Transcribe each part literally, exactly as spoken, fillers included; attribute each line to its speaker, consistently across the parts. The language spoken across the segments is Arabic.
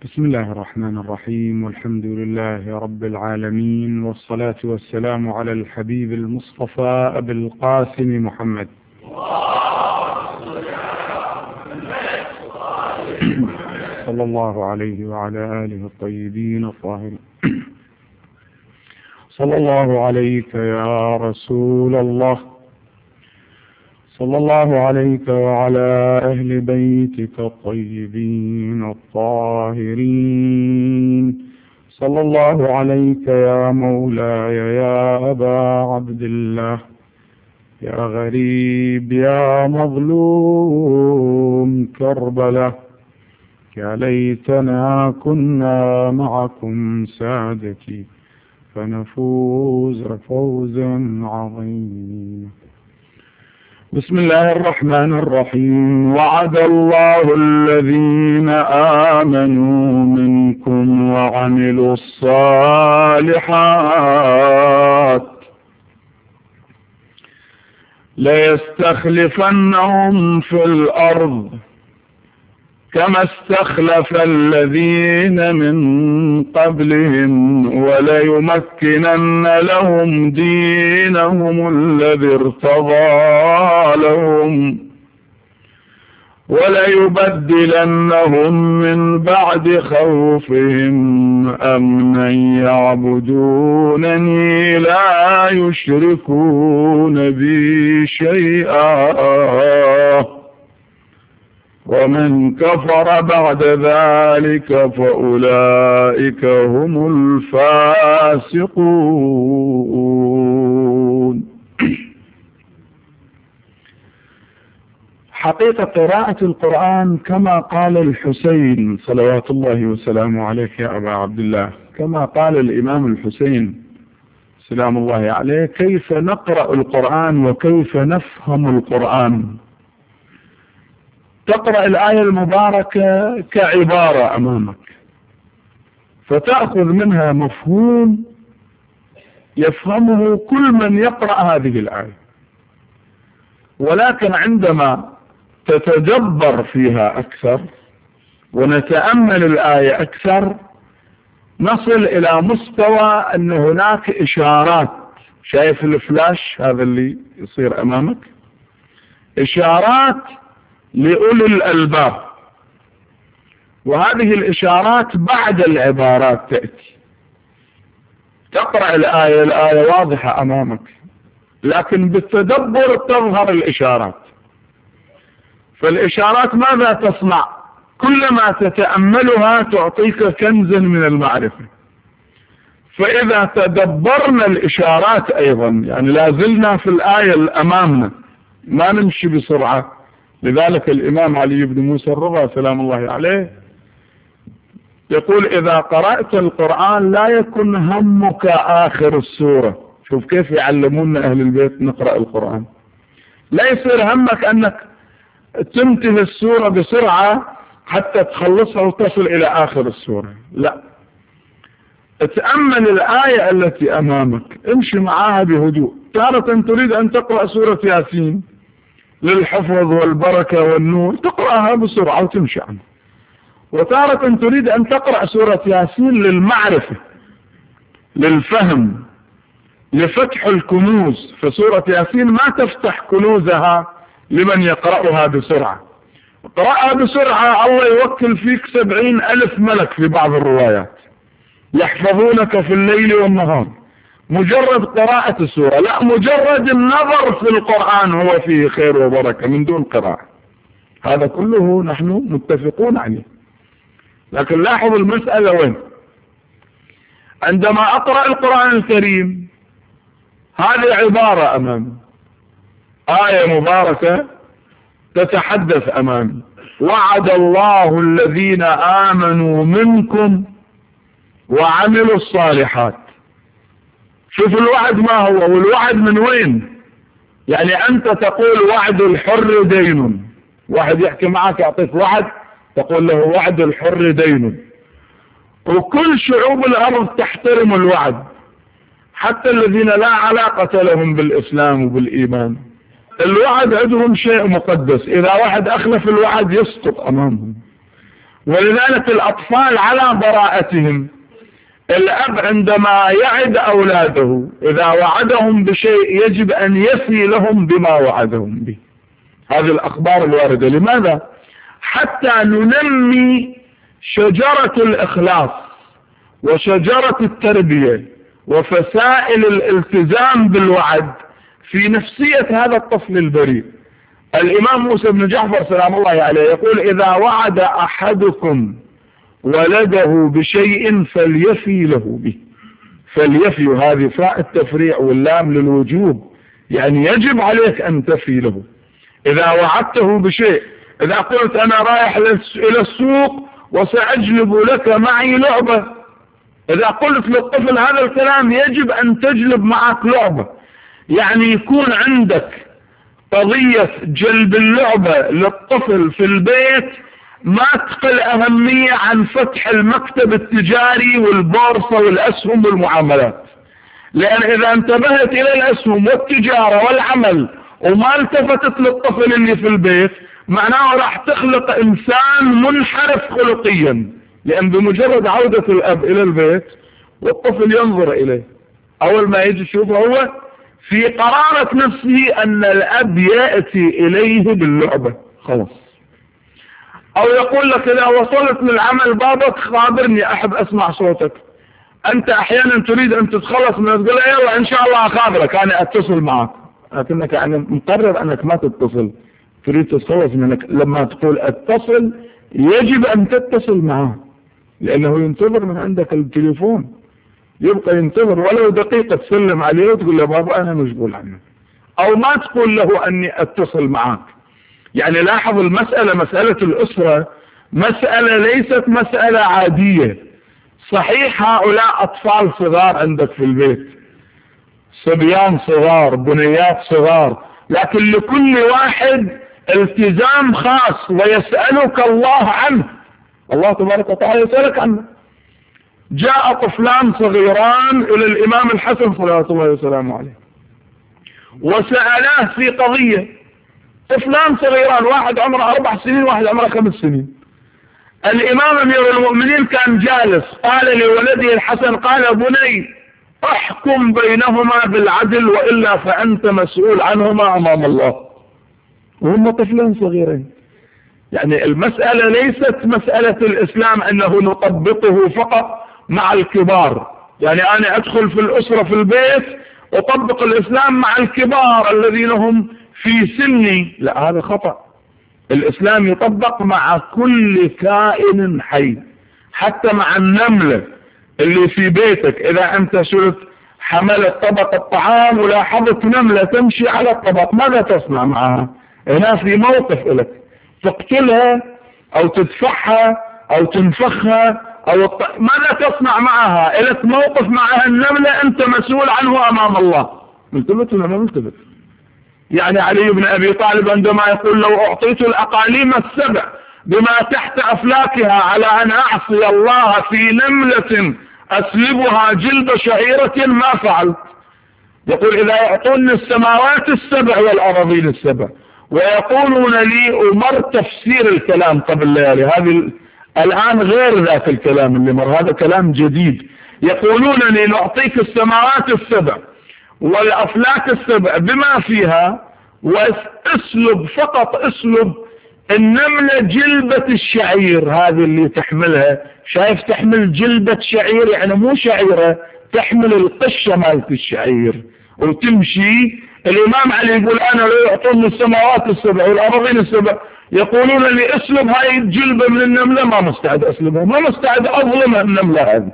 Speaker 1: بسم الله الرحمن الرحيم، والحمد لله رب العالمين، والصلاة والسلام على الحبيب المصطفى أبي القاسم محمد صلى الله عليه وعلى آله الطيبين الطاهرين. صلى الله عليك يا رسول الله، صلى الله عليك وعلى أهل بيتك الطيبين الطاهرين. صلى الله عليك يا مولاي يا أبا عبد الله، يا غريب يا مظلوم كربلاء، يا ليتنا كنا معكم سادتي فنفوز فوزا عظيما. بسم الله الرحمن الرحيم. وعد الله الذين آمنوا منكم وعملوا الصالحات ليستخلفنهم في الأرض كما استخلف الذين من قبلهم وليمكنن لهم دينهم الذي ارتضى لهم وليبدلنهم من بعد خوفهم أمنا يعبدونني لا يشركون بي شيئا ومن كفر بعد ذلك فأولئك هم الفاسقون. حقيقة قراءة القرآن كما قال الحسين صلوات الله وسلامه عليك يا أبا عبد الله، كما قال الإمام الحسين سلام الله عليه: كيف نقرأ القرآن وكيف نفهم القرآن. تقرأ الآية المباركة كعبارة أمامك فتأخذ منها مفهوم يفهمه كل من يقرأ هذه الآية، ولكن عندما تتدبر فيها أكثر ونتأمل الآية أكثر نصل إلى مستوى أن هناك إشارات. شايف الفلاش هذا اللي يصير أمامك؟ إشارات لأولي الألباب، وهذه الإشارات بعد العبارات تأتي. تقرأ الآية، الآية واضحة أمامك، لكن بالتدبر تظهر الإشارات. فالإشارات ماذا تصنع؟ كلما تتأملها تعطيك كنزا من المعرفة. فإذا تدبرنا الإشارات أيضا، يعني لازلنا في الآية الأمامنا، ما نمشي بسرعة. لذلك الإمام علي بن موسى الرضا سلام الله عليه يقول: إذا قرأت القرآن لا يكن همك آخر السورة. شوف كيف يعلمون أهل البيت نقرأ القرآن. لا يصير همك أنك تنتهي السورة بسرعة حتى تخلصها وتصل إلى آخر السورة، لا، تأمل الآية التي أمامك، امشي معها بهدوء. تارة تريد أن تقرأ سورة ياسين للحفظ والبركة والنور، تقرأها بسرعة وتمشي عنها. وتارة تريد أن تقرأ سورة ياسين للمعرفة، للفهم، لفتح الكنوز. فسورة ياسين ما تفتح كنوزها لمن يقرأها بسرعة. قرأها بسرعة الله يوكل فيك سبعين ألف ملك في بعض الروايات يحفظونك في الليل والنهار. مجرد قراءة السورة، لا، مجرد النظر في القرآن هو فيه خير وبركة من دون قراءة. هذا كله نحن متفقون عليه. لكن لاحظ المسألة وين؟ عندما أقرأ القرآن الكريم هذه عبارة أمامي، آية مباركة تتحدث أمامي: وعد الله الذين آمنوا منكم وعملوا الصالحات. شوف الوعد ما هو، والوعد من وين؟ يعني أنت تقول وعد الحر دين، واحد يحكي معك يعطيك وعد تقول له وعد الحر دين، وكل شعوب الأرض تحترم الوعد، حتى الذين لا علاقة لهم بالإسلام وبالإيمان. الوعد عندهم شيء مقدس، إذا واحد أخلف الوعد يسقط أمامهم. ولذلك الأطفال على براءتهم. الأب عندما يعد أولاده إذا وعدهم بشيء يجب أن يفي لهم بما وعدهم به. هذه الأخبار الواردة. لماذا؟ حتى ننمي شجرة الإخلاص وشجرة التربية وفسائل الالتزام بالوعد في نفسية هذا الطفل البريء. الإمام موسى بن جعفر سلام الله عليه يقول: إذا وعد أحدكم ولده بشيء فليفي له به. فليفي هذه فاء التفريع واللام للوجوب، يعني يجب عليك أن تفي له. إذا وعدته بشيء، إذا قلت أنا رايح إلى السوق وسأجلب لك معي لعبة، إذا قلت للطفل هذا الكلام يجب أن تجلب معك لعبة، يعني يكون عندك قضية جلب اللعبة للطفل في البيت ما تقل أهمية عن فتح المكتب التجاري والبورصة والأسهم والمعاملات. لأن إذا انتبهت إلى الأسهم والتجارة والعمل وما التفتت للطفل اللي في البيت، معناه راح تخلق إنسان منحرف خلقيا. لأن بمجرد عودة الأب إلى البيت والطفل ينظر إليه، أول ما يجي يشوفه هو في قرارة نفسه أن الأب يأتي إليه باللعبة خلاص. أو يقول لك إذا وصلت للعمل بابك خابرني أحب أسمع صوتك. أنت أحيانا تريد أن تتخلص من تقول أيوة إن شاء الله أخابرك أنا أتصل معك، لكنك يعني مقرر أنك ما تتصل، تريد تتخلص منك. لما تقول أتصل يجب أن تتصل معه، لأنه ينتظر من عندك التليفون، يبقى ينتظر ولو دقيقة تسلم عليه وتقول له بابا أنا مشغول عنك، أو ما تقول له أني أتصل معك. يعني لاحظ المسألة، مسألة الأسرة مسألة ليست مسألة عادية. صحيح هؤلاء أطفال صغار عندك في البيت، صبيان صغار، بنيات صغار، لكن لكل واحد التزام خاص ويسألك الله عنه. الله تبارك وتعالى يسألك عنه. جاء طفلان صغيران إلى الإمام الحسن صلوات الله وسلامه عليه وسألاه في قضية. طفلان صغيران، واحد عمره أربع سنين واحد عمره خمس سنين. الإمام أمير المؤمنين كان جالس، قال لولده الحسن قال بني احكم بينهما بالعدل وإلا فأنت مسؤول عنهما أمام الله. وهم طفلان صغيرين. يعني المسألة ليست مسألة الإسلام أنه نطبقه فقط مع الكبار، يعني أنا أدخل في الأسرة في البيت أطبق الإسلام مع الكبار الذين هم في سني، لا هذا خطأ. الإسلام يطبق مع كل كائن حي، حتى مع النملة اللي في بيتك. إذا أنت شلت حملت طبق الطعام ولاحظت نملة تمشي على الطبق، ماذا تصنع معها؟ هنا في موقف لك، تقتلها أو تدفعها أو تنفخها أو الط... ماذا تصنع معها؟ لك موقف معها النملة أنت مسؤول عنه أمام الله. ملتفت ولا ما ملتفت؟ يعني علي بن أبي طالب عندما يقول لو أعطيت الأقاليم السبع بما تحت أفلاكها على أن أعصي الله في نملة أسلبها جلد شعيرة ما فعلت. يقول إذا يعطوني السماوات السبع والأراضين السبع ويقولون لي أمر تفسير الكلام قبل ليالي، هذه الآن غير ذاك الكلام اللي مر، هذا كلام جديد. يقولون لي نعطيك السماوات السبع والأفلاك السبع بما فيها، واسلب فقط اسلب النملة جلبة الشعير هذه اللي تحملها. شايف تحمل جلبة شعير يعني مو شعيرة، تحمل القشة مالت الشعير وتمشي. الإمام علي يقول أنا لو يعطوني السماوات السبع والأراضين السبع يقولون لي اسلب هاي الجلبة من النملة، ما مستعد اسلبها، ما مستعد اظلمها النملة هذه.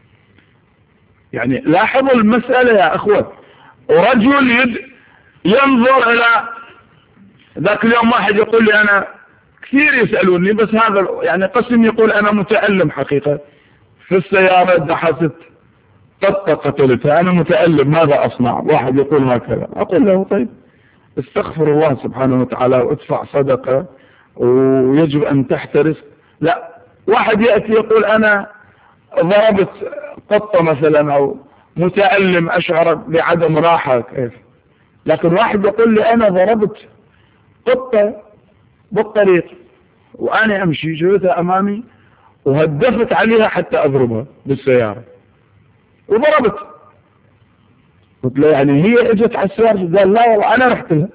Speaker 1: يعني لاحظوا المسألة يا أخوة. ورجل يد ينظر إلى ذاك اليوم، واحد يقول لي أنا كثير يسألوني بس هذا يعني قسم يقول أنا متألم حقيقة، في السيارة دحست قطة قتلتها أنا متألم ماذا أصنع؟ واحد يقول هكذا، أقول له طيب استغفر الله سبحانه وتعالى وادفع صدقة ويجب أن تحترس. لا، واحد يأتي يقول أنا ضربت قطة مثلا أو متألم أشعر بعدم راحة كيف، لكن واحد يقول لي أنا ضربت قطة بالطريق وأنا أمشي شفتها أمامي وهدفت عليها حتى أضربها بالسيارة وضربت. قلت له يعني هي اجت على السيارة؟ قال لا والله أنا رحت لها.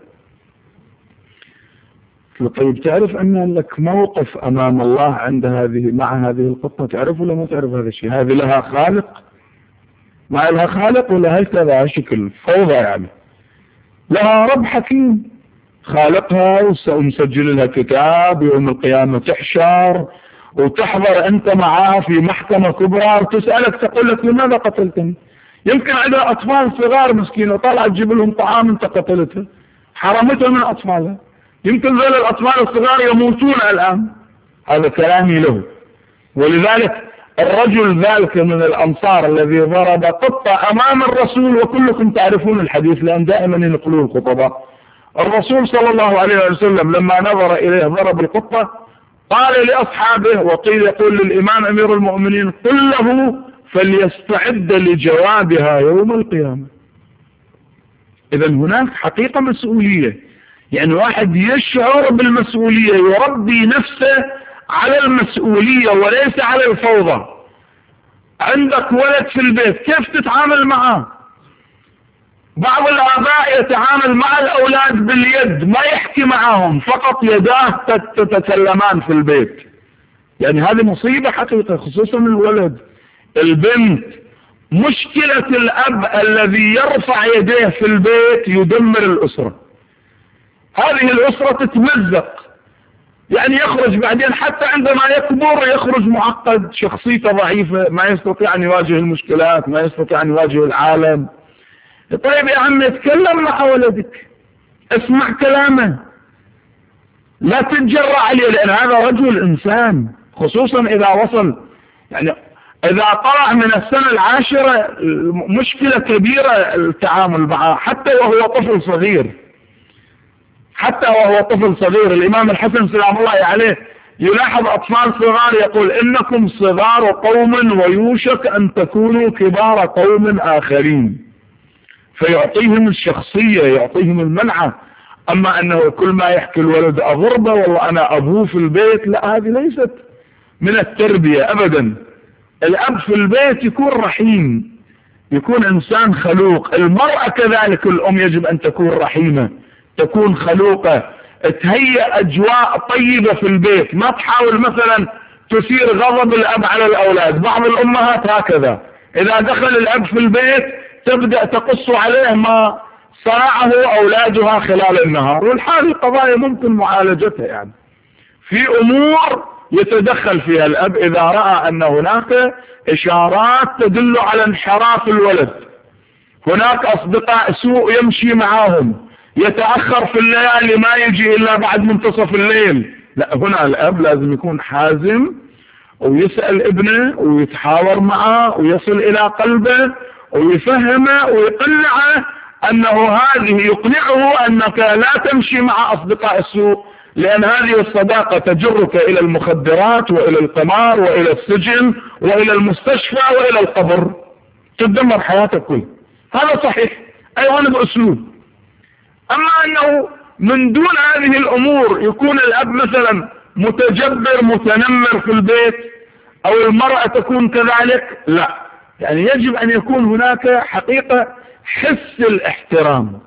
Speaker 1: قلت له طيب تعرف أن لك موقف أمام الله عند هذه مع هذه القطة؟ تعرف ولا ما تعرف هذا الشيء؟ هذه لها خالق؟ ما لها خالق ولا هكذا شكل فوضى يعني؟ لها رب حكيم خالقها ومسجل لها كتاب، يوم القيامة تحشر وتحضر أنت معها في محكمة كبرى وتسألك تقول لك لماذا قتلتني؟ يمكن عندها أطفال صغار مسكينة طالعة تجيب لهم طعام أنت قتلتها، حرمتها من أطفالها، يمكن ذول الأطفال الصغار يموتون الآن. هذا كلامي له. ولذلك الرجل ذلك من الأنصار الذي ضرب قطة أمام الرسول، وكلكم تعرفون الحديث لأن دائما ينقلون الخطباء، الرسول صلى الله عليه وسلم لما نظر إليه ضرب القطة قال لأصحابه، وقيل يقول للإمام أمير المؤمنين قل له فليستعد لجوابها يوم القيامة. إذا هناك حقيقة مسؤولية، يعني واحد يشعر بالمسؤولية، يربي نفسه على المسؤولية وليس على الفوضى. عندك ولد في البيت كيف تتعامل معه؟ بعض الآباء يتعامل مع الأولاد باليد، ما يحكي معهم، فقط يداه تتكلمان في البيت. يعني هذه مصيبة حقيقة، خصوصا الولد. البنت مشكلة الأب الذي يرفع يديه في البيت يدمر الأسرة. هذه الأسرة تتمزق، يعني يخرج بعدين حتى عندما يكبر يخرج معقد، شخصيته ضعيفة، ما يستطيع أن يواجه المشكلات، ما يستطيع أن يواجه العالم. طيب يا عم اتكلم مع ولدك، اسمع كلامه، لا تتجرأ عليه، لأن هذا رجل إنسان، خصوصا إذا وصل، يعني إذا طلع من السنة العاشرة مشكلة كبيرة التعامل معه، حتى وهو طفل صغير، حتى وهو طفل صغير. الإمام الحسن سلام الله عليه يلاحظ أطفال صغار يقول إنكم صغار قوم ويوشك أن تكونوا كبار قوم آخرين، فيعطيهم الشخصية، يعطيهم المنعة. أما أنه كل ما يحكي الولد أضربه والله أنا أبوه في البيت، لا، هذه ليست من التربية أبدا. الأب في البيت يكون رحيم، يكون إنسان خلوق. المرأة كذلك، الأم يجب أن تكون رحيمة، تكون خلوقة، تهيئ أجواء طيبة في البيت، ما تحاول مثلا تثير غضب الأب على الأولاد. بعض الأمهات هكذا، إذا دخل الأب في البيت تبدأ تقص عليه ما صنعه أولادها خلال النهار، والحال القضايا ممكن معالجتها. يعني في أمور يتدخل فيها الأب إذا رأى أن هناك إشارات تدل على انحراف الولد، هناك أصدقاء سوء يمشي معهم، يتأخر في الليالي ما يجي إلا بعد منتصف الليل، لا، هنا الأب لازم يكون حازم ويسأل ابنه ويتحاور معه ويصل إلى قلبه ويفهمه ويقنعه أنه هذه، يقنعه أنك لا تمشي مع أصدقاء السوء، لأن هذه الصداقة تجرك إلى المخدرات وإلى القمار وإلى السجن وإلى المستشفى وإلى القبر، تدمر حياتك كلها. هذا صحيح أيضا بأسلوب. أما أنه من دون هذه الأمور يكون الأب مثلا متجبر متنمر في البيت، أو المرأة تكون كذلك، لا، يعني يجب أن يكون هناك حقيقة حس الاحترام.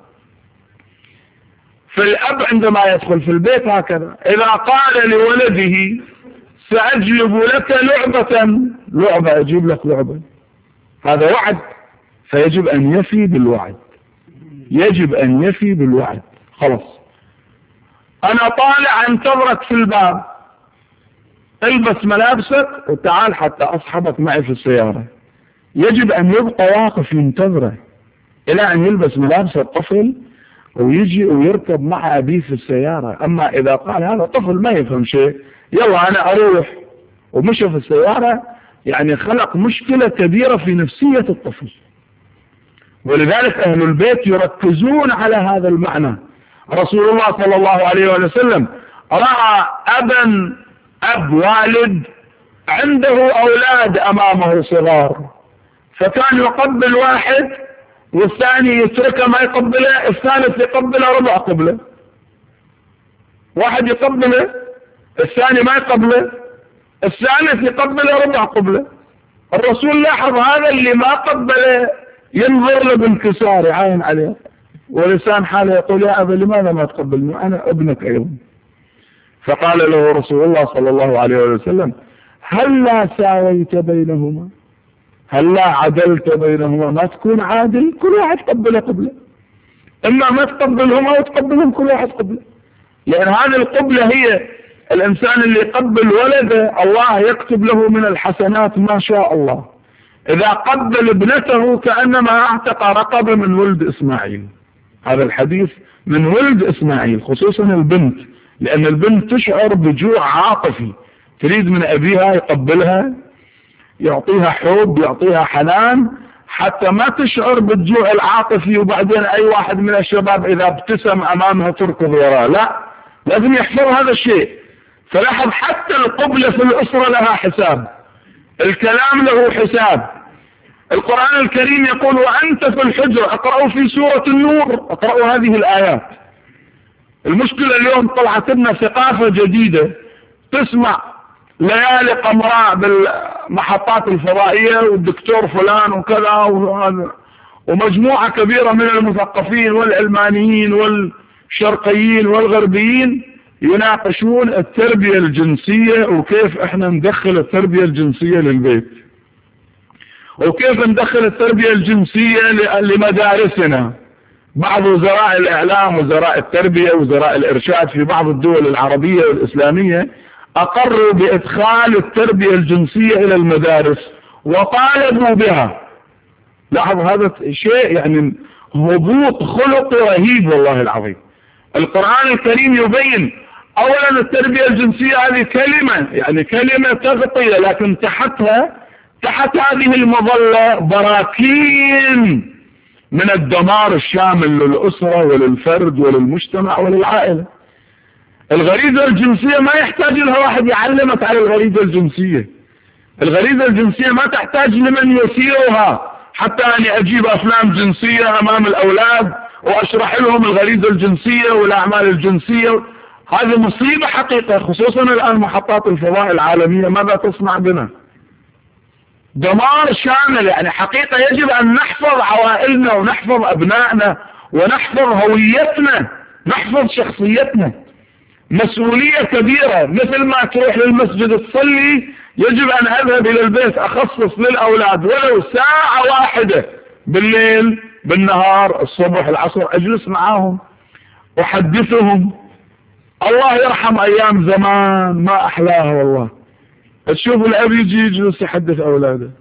Speaker 1: فالأب عندما يدخل في البيت هكذا، إذا قال لولده سأجلب لك لعبة، لعبة أجيب لك لعبة، هذا وعد، فيجب أن يفي بالوعد، يجب أن يفي بالوعد. خلاص أنا طالع انتظرك في الباب، البس ملابسك وتعال حتى أصحبك معي في السيارة. يجب أن يبقى واقف ينتظره إلى أن يلبس ملابس الطفل ويجي ويركب مع أبيه في السيارة. أما إذا قال هذا طفل ما يفهم شيء، يلا أنا أروح، ومشى في السيارة، يعني خلق مشكلة كبيرة في نفسية الطفل. ولذلك أهل البيت يركزون على هذا المعنى. رسول الله صلى الله عليه وسلم رأى أبا أب والد عنده أولاد أمامه صغار، فكان يقبل واحد والثاني يتركه ما يقبله، الثالث يقبله ربع قبله، واحد يقبله الثاني ما يقبله، الثالث يقبل ربع قبلة. الرسول لاحظ هذا اللي ما قبل ينظر له بانكسار يعاين عليه، ولسان حاله يقول يا أبا لماذا ما تقبلني أنا ابنك أيضا. فقال له رسول الله صلى الله عليه وسلم هل لا ساويت بينهما، هل لا عدلت بينهما، ما تكون عادل كل واحد قبل قبله، إما ما تقبلهما وتقبلهم كل واحد قبله. لأن هذه القبلة هي الإنسان اللي يقبل ولده الله يكتب له من الحسنات ما شاء الله. إذا قبل ابنته كأنما اعتق رقبة من ولد إسماعيل. هذا الحديث من ولد إسماعيل، خصوصا البنت، لأن البنت تشعر بجوع عاطفي، تريد من أبيها يقبلها، يعطيها حب، يعطيها حنان، حتى ما تشعر بالجوع العاطفي وبعدين أي واحد من الشباب إذا ابتسم أمامها تركض وراه. لا، لازم يحفظ هذا الشيء. فلاحظ حتى القبلة في الأسرة لها حساب، الكلام له حساب. القرآن الكريم يقول وأنت في الحجر، اقرأوا في سورة النور، اقرأوا هذه الآيات. المشكلة اليوم طلعت لنا ثقافة جديدة، تسمع ليالي قمراء بالمحطات الفضائية والدكتور فلان وكذا وهذا، ومجموعة كبيرة من المثقفين والعلمانيين والشرقيين والغربيين يناقشون التربية الجنسية وكيف احنا ندخل التربية الجنسية للبيت، وكيف ندخل التربية الجنسية لمدارسنا. بعض وزراء الإعلام، وزراء التربية، وزراء الإرشاد في بعض الدول العربية والإسلامية أقروا بإدخال التربية الجنسية إلى المدارس وطالبوا بها. لاحظ هذا شيء يعني هبوط خلقي رهيب والله العظيم. القرآن الكريم يبين أولا التربية الجنسية هذه كلمة، يعني كلمة تغطية، لكن تحتها تحت هذه المظلة براكين من الدمار الشامل للأسرة وللفرد وللمجتمع وللعائلة. الغريزة الجنسية ما يحتاج لها واحد يعلمك على الغريزة الجنسية. الغريزة الجنسية ما تحتاج لمن يثيرها، حتى أني أجيب أفلام جنسية أمام الأولاد وأشرح لهم الغريزة الجنسية والأعمال الجنسية. هذه مصيبة حقيقة، خصوصا الآن محطات الفضاء العالمية ماذا تصنع بنا؟ دمار شامل. يعني حقيقة يجب أن نحفظ عوائلنا ونحفظ أبنائنا ونحفظ هويتنا، نحفظ شخصيتنا. مسؤولية كبيرة، مثل ما تروح للمسجد تصلي يجب أن أذهب إلى البيت أخصص للأولاد ولو ساعة واحدة بالليل بالنهار الصبح العصر، أجلس معاهم أحدثهم. الله يرحم أيام زمان ما أحلاها والله. تشوف الأب يجي يجلس يحدث أولاده،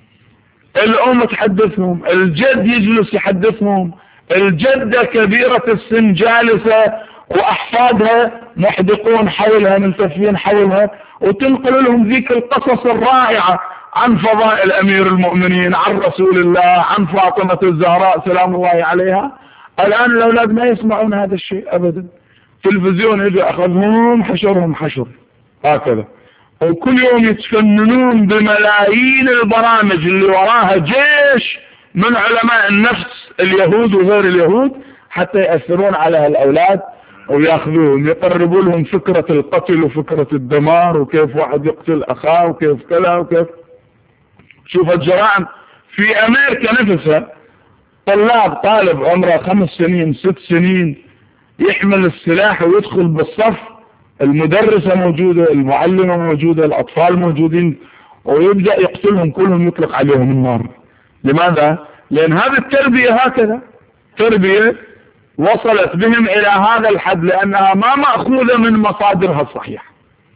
Speaker 1: الأم تحدثهم، الجد يجلس يحدثهم، الجدة كبيرة السن جالسة وأحفادها محدقون حولها ملتفين حولها، وتنقل لهم ذيك القصص الرائعة عن فضائل أمير المؤمنين، عن رسول الله، عن فاطمة الزهراء سلام الله عليها. الآن الأولاد ما يسمعون هذا الشيء أبدا. تلفزيون يجي أخذهم حشرهم حشر هكذا، وكل يوم يتفننون بملايين البرامج اللي وراها جيش من علماء النفس اليهود وغير اليهود حتى يأثرون على الأولاد ويأخذون يقربوا لهم فكرة القتل وفكرة الدمار وكيف واحد يقتل أخاه وكيف كذا وكيف. شوف الجرائم في أمريكا نفسها، طلاب طالب عمره خمس سنين ست سنين يحمل السلاح ويدخل بالصف، المدرسة موجودة، المعلمة موجودة، الأطفال موجودين، ويبدأ يقتلهم كلهم، يطلق عليهم النار. لماذا؟ لأن هذه التربية هكذا تربية وصلت بهم إلى هذا الحد، لأنها ما مأخوذة من مصادرها الصحيحة.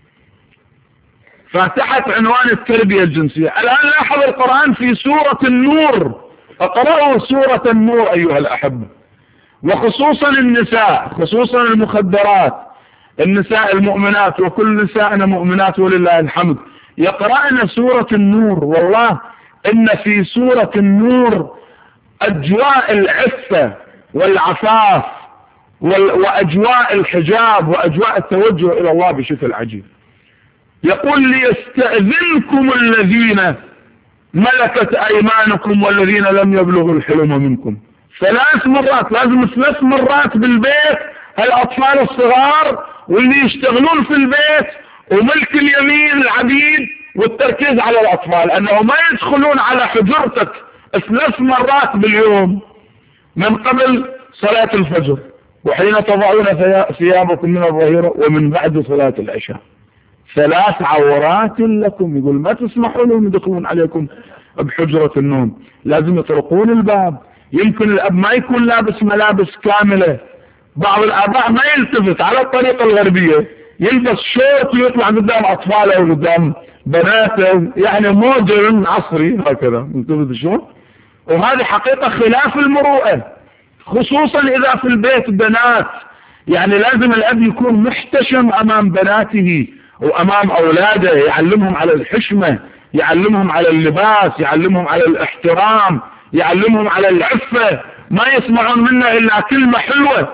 Speaker 1: فتحت عنوان التربية الجنسية. الآن لاحظ القرآن في سورة النور، اقرأوا سورة النور أيها الأحبة، وخصوصا النساء، خصوصا المخدرات، النساء المؤمنات، وكل نسائنا مؤمنات ولله الحمد، يقرأنا سورة النور. والله إن في سورة النور أجواء العفة والعفاف وأجواء الحجاب وأجواء التوجه إلى الله بشكل عجيب. يقول ليستأذنكم الذين ملكت أيمانكم والذين لم يبلغوا الحلم منكم. ثلاث مرات، لازم ثلاث مرات بالبيت، الأطفال الصغار واللي يشتغلون في البيت وملك اليمين العبيد والتركيز على الأطفال، أنه ما يدخلون على حجرتك ثلاث مرات باليوم من قبل صلاة الفجر، وحين تضعون ثيابكم من الظهيرة، ومن بعد صلاة العشاء. ثلاث عورات لكم. يقول ما تسمحوا لهم يدخلون عليكم بحجرة النوم، لازم يطرقون الباب. يمكن الأب ما يكون لابس ملابس كاملة، بعض الآباء ما يلتفت على الطريقة الغربية، يلبس شورت ويطلع قدام أطفاله وقدام بناته، يعني مودرن عصري هكذا، انتبهوا شلون؟ وهذه حقيقة خلاف المروءة، خصوصا إذا في البيت بنات. يعني لازم الأب يكون محتشم أمام بناته وأمام أولاده، يعلمهم على الحشمة، يعلمهم على اللباس، يعلمهم على الاحترام، يعلمهم على العفة، ما يسمعون منا إلا كلمة حلوة.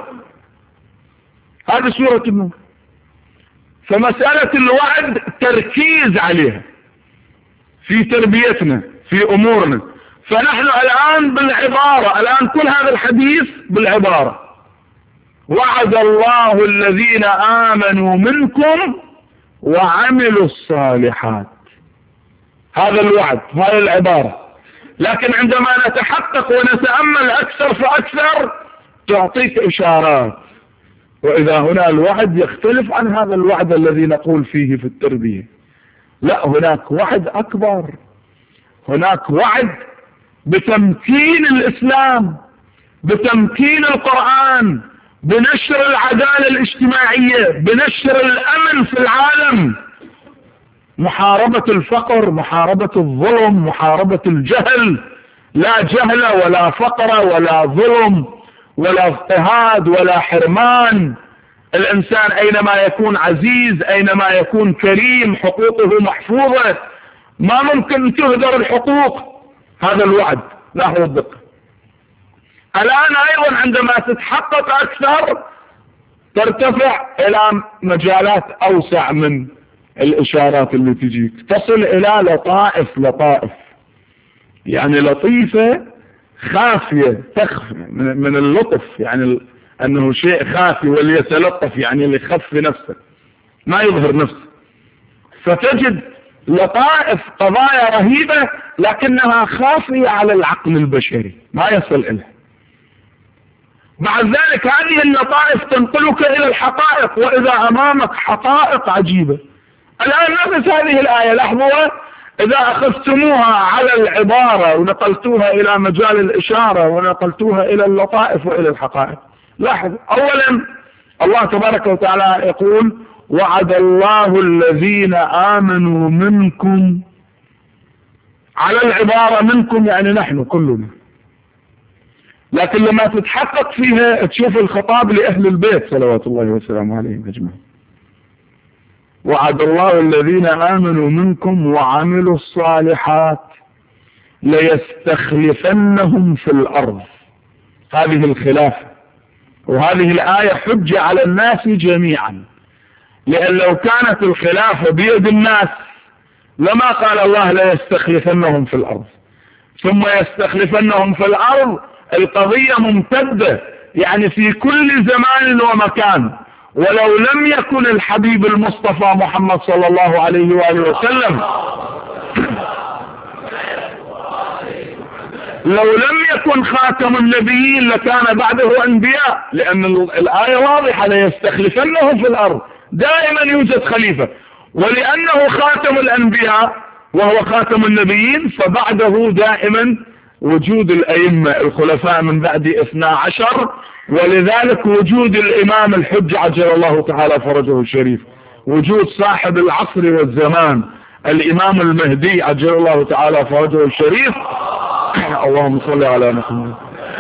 Speaker 1: هذه سورة النور. فمسألة الوعد تركيز عليها في تربيتنا في أمورنا. فنحن الآن بالعبارة، الآن كل هذا الحديث بالعبارة: وعد الله الذين آمنوا منكم وعملوا الصالحات. هذا الوعد، هذه العبارة. لكن عندما نتحقق ونتأمل أكثر فأكثر تعطيك إشارات. وإذا هنا الوعد يختلف عن هذا الوعد الذي نقول فيه في التربية. لا، هناك وعد أكبر، هناك وعد بتمكين الإسلام، بتمكين القرآن، بنشر العدالة الاجتماعية، بنشر الأمن في العالم، محاربة الفقر، محاربة الظلم، محاربة الجهل. لا جهل ولا فقر ولا ظلم ولا اضطهاد ولا حرمان. الإنسان أينما يكون عزيز، أينما يكون كريم، حقوقه محفوظة، ما ممكن تهدر الحقوق. هذا الوعد. لاحظوا الدقة. الآن أيضا عندما تتحقق أكثر ترتفع إلى مجالات أوسع من الإشارات اللي تجيك، تصل إلى لطائف لطائف، يعني لطيفة خافية، تخفي من اللطف، يعني أنه شيء خافي، وليتلطف يعني اللي يخفي نفسه ما يظهر نفسه. فتجد لطائف قضايا رهيبة لكنها خافية على العقل البشري، ما يصل إلها. مع ذلك هذه اللطائف تنقلك إلى الحقائق، وإذا أمامك حقائق عجيبة. الآن نفس هذه الآية، لاحظوا، إذا أخذتموها على العبارة ونقلتوها إلى مجال الإشارة ونقلتوها إلى اللطائف وإلى الحقائق. لاحظ، أولا الله تبارك وتعالى يقول: وعد الله الذين آمنوا منكم. على العبارة منكم يعني نحن كلنا، لكن لما تتحقق فيها تشوف الخطاب لأهل البيت صلوات الله وسلامه عليهم أجمعين. وعد الله الذين آمنوا منكم وعملوا الصالحات ليستخلفنهم في الأرض. هذه الخلافة، وهذه الآية حجة على الناس جميعا، لأن لو كانت الخلافة بيد الناس لما قال الله ليستخلفنهم في الأرض ثم يستخلفنهم في الأرض. القضية ممتدة، يعني في كل زمان ومكان. ولو لم يكن الحبيب المصطفى محمد صلى الله عليه وآله وسلم، لو لم يكن خاتم النبيين لكان بعده أنبياء، لأن الآية واضحة: ليستخلفنهم في الأرض. دائما يوجد خليفة، ولأنه خاتم الأنبياء وهو خاتم النبيين فبعده دائما وجود الأئمة الخلفاء من بعد اثنا عشر. ولذلك وجود الإمام الحج عجل الله تعالى فرجه الشريف، وجود صاحب العصر والزمان الإمام المهدي عجل الله تعالى فرجه الشريف، اللهم صل على محمد،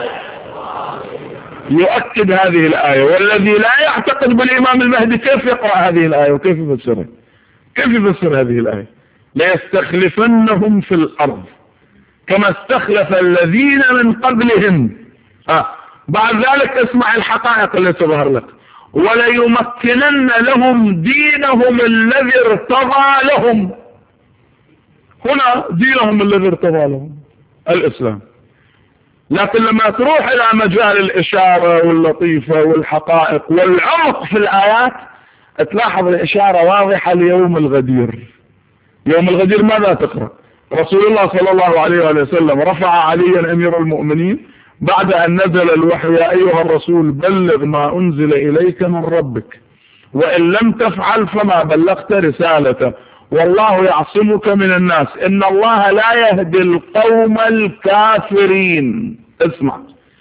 Speaker 1: يؤكد هذه الآية. والذي لا يعتقد بالإمام المهدي كيف يقرأ هذه الآية وكيف يفسرها؟ كيف يفسر هذه الآية؟ ليستخلفنهم في الأرض كما استخلف الذين من قبلهم. آه. بعد ذلك اسمع الحقائق اللي تظهر لك: وليمكنن لهم دينهم الذي ارتضى لهم. هنا دينهم الذي ارتضى لهم الإسلام. لكن لما تروح إلى مجال الإشارة واللطيفة والحقائق والعمق في الآيات تلاحظ الإشارة واضحة ليوم الغدير. يوم الغدير ماذا تقرأ؟ رسول الله صلى الله عليه وسلم رفع عليا أمير المؤمنين بعد أن نزل الوحي: يا أيها الرسول بلغ ما أنزل إليك من ربك وإن لم تفعل فما بلغت رسالته والله يعصمك من الناس إن الله لا يهدي القوم الكافرين. اسمع،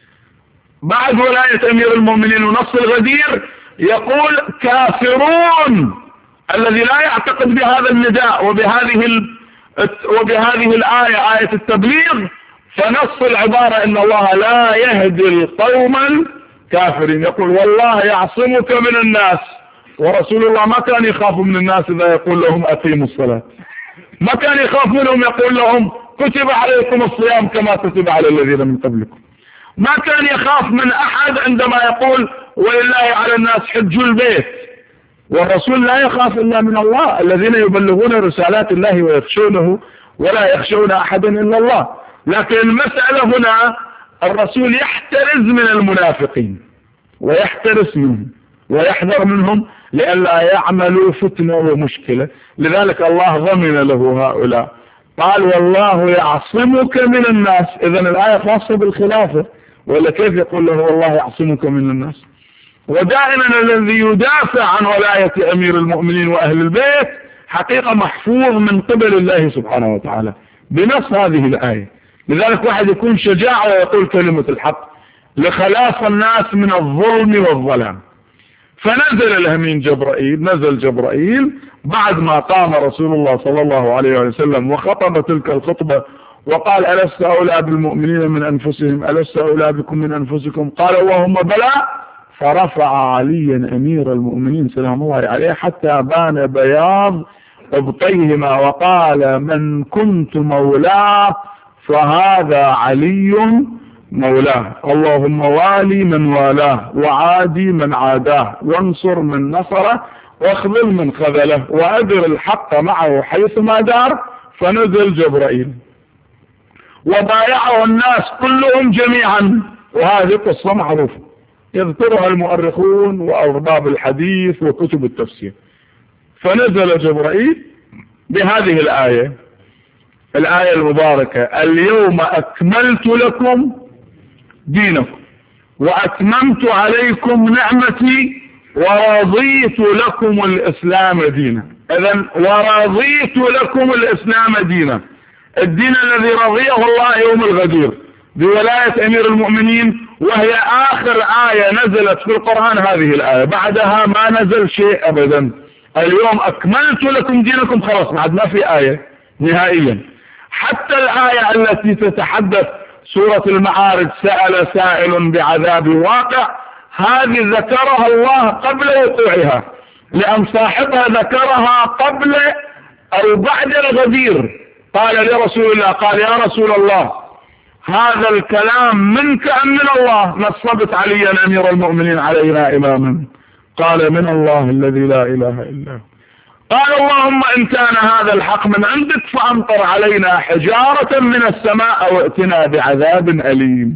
Speaker 1: بعد ولاية أمير المؤمنين ونص الغدير يقول كافرون، الذي لا يعتقد بهذا النداء وبهذه ال... وبهذه الآية، آية التبليغ، فنص العبارة إن الله لا يهدي القوم الكافرين. يقول والله يعصمك من الناس، ورسول الله ما كان يخاف من الناس إذا يقول لهم أقيموا الصلاة، ما كان يخاف منهم يقول لهم كتب عليكم الصيام كما كتب على الذين من قبلكم، ما كان يخاف من أحد عندما يقول ولله على الناس حج البيت. والرسول لا يخاف إلا من الله، الذين يبلغون رسالات الله ويخشونه ولا يخشون أحدا إلا الله. لكن المسألة هنا الرسول يحترز من المنافقين ويحترس منهم ويحذر منهم لئلا يعملوا فتنة ومشكلة، لذلك الله ضمن له هؤلاء، قال والله يعصمك من الناس. إذن الآية خاصة بالخلافة، ولا كيف يقول له والله يعصمك من الناس؟ ودائما الذي يدافع عن ولاية أمير المؤمنين وأهل البيت حقيقة محفوظ من قبل الله سبحانه وتعالى بنص هذه الآية. لذلك واحد يكون شجاع ويقول كلمة الحق لخلاص الناس من الظلم والظلام. فنزل الأمين جبرائيل، نزل جبرائيل بعد ما قام رسول الله صلى الله عليه وسلم وخطب تلك الخطبة وقال ألست أولى بالمؤمنين من أنفسهم ألست أولى بكم من أنفسكم؟ قال اللهم بلى. فرفع عليا أمير المؤمنين سلام الله عليه حتى بان بياض ابطيهما وقال من كنت مولاه فهذا علي مولاه، اللهم والي من والاه وعادي من عاداه وانصر من نصره واخذل من خذله وأدر الحق معه حيثما دار. فنزل جبرائيل وبايعه الناس كلهم جميعا، وهذه قصة معروفة يذكرها المؤرخون وأرباب الحديث وكتب التفسير. فنزل جبرائيل بهذه الآية، الآية المباركة: اليوم أكملت لكم دينكم وأتممت عليكم نعمتي ورضيت لكم الإسلام دينا. إذن ورضيت لكم الإسلام دينا، الدين الذي رضيه الله يوم الغدير بولاية أمير المؤمنين، وهي آخر آية نزلت في القرآن هذه الآية، بعدها ما نزل شيء أبدا. اليوم أكملت لكم دينكم، خلاص بعد ما في آية نهائيا. حتى الآية التي تتحدث سورة المعارج سأل سائل بعذاب واقع، هذه ذكرها الله قبل وقوعها، لأن صاحبها ذكرها قبل أو بعد الغدير. قال لرسول الله، قال يا رسول الله هذا الكلام منك أم من الله؟ نصبت عليا أمير المؤمنين علينا إماما. قال من الله الذي لا إله إلا هو. قال اللهم إن كان هذا الحق من عندك فأمطر علينا حجارة من السماء أو ائتنا بعذاب أليم.